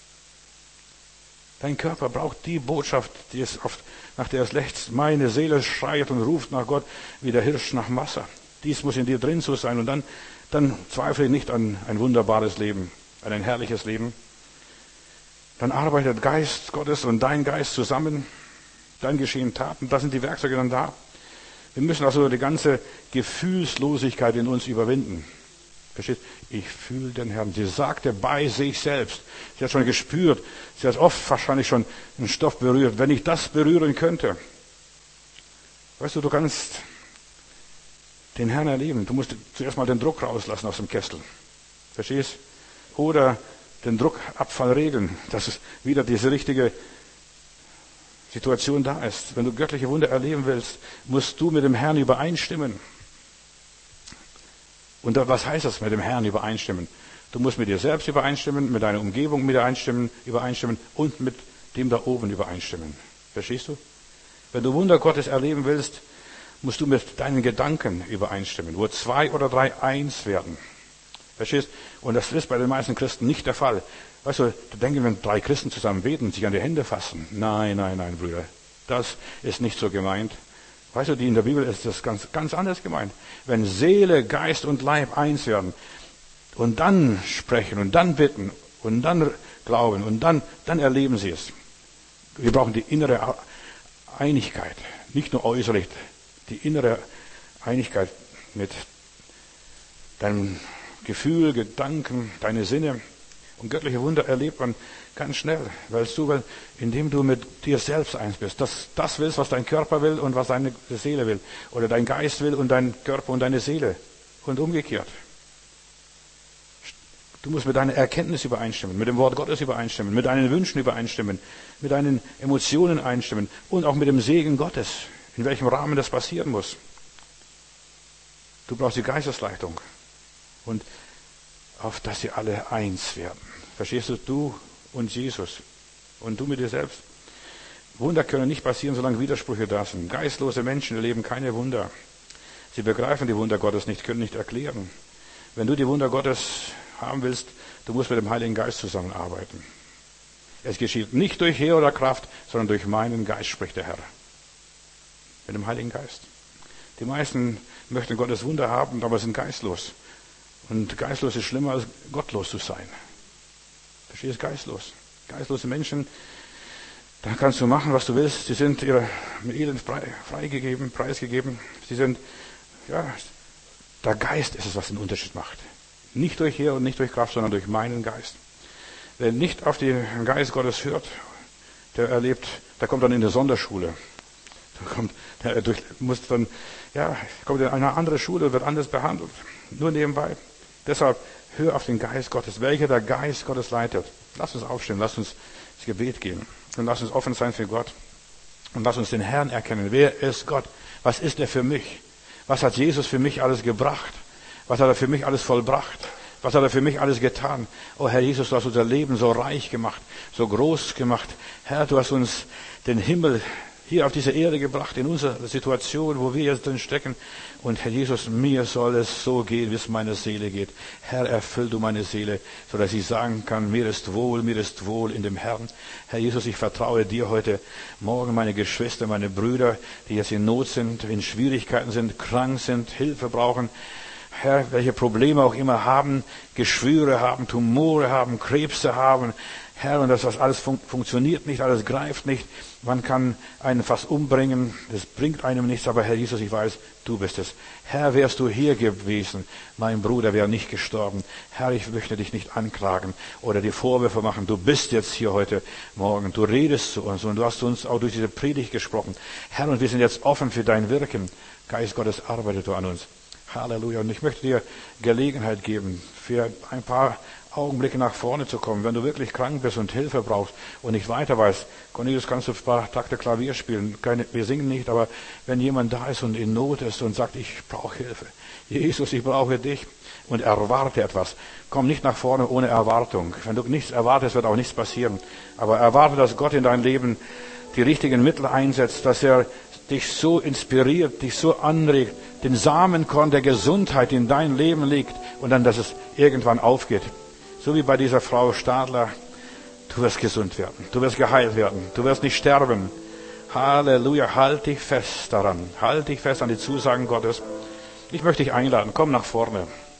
Dein Körper braucht die Botschaft, nach der es lechzt. Meine Seele schreit und ruft nach Gott wie der Hirsch nach Wasser. Dies muss in dir drin so sein. Und dann zweifle nicht an ein wunderbares Leben, an ein herrliches Leben. Dann arbeitet Geist Gottes und dein Geist zusammen. Dann geschehen Taten. Da sind die Werkzeuge dann da. Wir müssen also die ganze Gefühlslosigkeit in uns überwinden. Versteht? Ich fühle den Herrn. Sie sagte bei sich selbst. Sie hat schon gespürt. Sie hat oft wahrscheinlich schon einen Stoff berührt. Wenn ich das berühren könnte. Weißt du, du kannst den Herrn erleben. Du musst zuerst mal den Druck rauslassen aus dem Kessel. Verstehst? Oder den Druckabfall regeln, dass es wieder diese richtige Situation da ist. Wenn du göttliche Wunder erleben willst, musst du mit dem Herrn übereinstimmen. Und was heißt das, mit dem Herrn übereinstimmen? Du musst mit dir selbst übereinstimmen, mit deiner Umgebung übereinstimmen und mit dem da oben übereinstimmen. Verstehst du? Wenn du Wunder Gottes erleben willst, musst du mit deinen Gedanken übereinstimmen. Wo 2 oder 3 eins werden. Verstehst? Und das ist bei den meisten Christen nicht der Fall. Weißt du, da denken, wenn 3 Christen zusammen beten und sich an die Hände fassen. Nein, Brüder. Das ist nicht so gemeint. Weißt du, in der Bibel ist das ganz anders gemeint. Wenn Seele, Geist und Leib eins werden und dann sprechen und dann bitten und dann glauben und dann erleben sie es. Wir brauchen die innere Einigkeit, nicht nur äußerlich, die innere Einigkeit mit deinem Gefühl, Gedanken, deine Sinne. Und göttliche Wunder erlebt man ganz schnell, weil indem du mit dir selbst eins bist, das willst, was dein Körper will und was deine Seele will, oder dein Geist will und dein Körper und deine Seele und umgekehrt. Du musst mit deiner Erkenntnis übereinstimmen, mit dem Wort Gottes übereinstimmen, mit deinen Wünschen übereinstimmen, mit deinen Emotionen einstimmen und auch mit dem Segen Gottes, in welchem Rahmen das passieren muss. Du brauchst die Geistesleitung und auf dass sie alle eins werden. Verstehst du? Du und Jesus und du mit dir selbst. Wunder können nicht passieren, solange Widersprüche da sind. Geistlose Menschen erleben keine Wunder. Sie begreifen die Wunder Gottes nicht, können nicht erklären. Wenn du die Wunder Gottes haben willst, du musst mit dem Heiligen Geist zusammenarbeiten. Es geschieht nicht durch Heer oder Kraft, sondern durch meinen Geist, spricht der Herr. Mit dem Heiligen Geist. Die meisten möchten Gottes Wunder haben, aber sind geistlos. Und geistlos ist schlimmer als gottlos zu sein. Verstehst du? Geistlos. Geistlose Menschen, da kannst du machen, was du willst. Sie sind ihrem Elend preisgegeben. Sie sind, der Geist ist es, was den Unterschied macht. Nicht durch Heer und nicht durch Kraft, sondern durch meinen Geist. Wer nicht auf den Geist Gottes hört, der kommt dann in eine Sonderschule. Kommt in eine andere Schule und wird anders behandelt. Nur nebenbei. Deshalb hör auf den Geist Gottes, welcher der Geist Gottes leitet. Lass uns aufstehen, lass uns ins Gebet gehen und lass uns offen sein für Gott und lass uns den Herrn erkennen. Wer ist Gott? Was ist er für mich? Was hat Jesus für mich alles gebracht? Was hat er für mich alles vollbracht? Was hat er für mich alles getan? Oh Herr Jesus, du hast unser Leben so reich gemacht, so groß gemacht. Herr, du hast uns den Himmel hier auf diese Erde gebracht, in unserer Situation, wo wir jetzt drin stecken. Und Herr Jesus, mir soll es so gehen, wie es meiner Seele geht. Herr, erfüll du meine Seele, sodass ich sagen kann, mir ist wohl in dem Herrn. Herr Jesus, ich vertraue dir heute Morgen, meine Geschwister, meine Brüder, die jetzt in Not sind, in Schwierigkeiten sind, krank sind, Hilfe brauchen. Herr, welche Probleme auch immer haben, Geschwüre haben, Tumore haben, Krebse haben. Herr, und das alles funktioniert nicht, alles greift nicht. Man kann einen fast umbringen, das bringt einem nichts, aber Herr Jesus, ich weiß, du bist es. Herr, wärst du hier gewesen, mein Bruder wäre nicht gestorben. Herr, ich möchte dich nicht anklagen oder die Vorwürfe machen. Du bist jetzt hier heute Morgen, du redest zu uns und du hast uns auch durch diese Predigt gesprochen. Herr, und wir sind jetzt offen für dein Wirken. Geist Gottes, arbeitet du an uns. Halleluja. Und ich möchte dir Gelegenheit geben, für ein paar Augenblicke nach vorne zu kommen, wenn du wirklich krank bist und Hilfe brauchst und nicht weiter weißt. Cornelius, kannst du ein paar Takte Klavier spielen? Wir singen nicht, aber wenn jemand da ist und in Not ist und sagt, ich brauche Hilfe. Jesus, ich brauche dich und erwarte etwas. Komm nicht nach vorne ohne Erwartung. Wenn du nichts erwartest, wird auch nichts passieren. Aber erwarte, dass Gott in dein Leben die richtigen Mittel einsetzt, dass er dich so inspiriert, dich so anregt, den Samenkorn der Gesundheit in dein Leben liegt und dann, dass es irgendwann aufgeht. So wie bei dieser Frau Stadler. Du wirst gesund werden. Du wirst geheilt werden. Du wirst nicht sterben. Halleluja. Halt dich fest daran. Halt dich fest an die Zusagen Gottes. Ich möchte dich einladen. Komm nach vorne.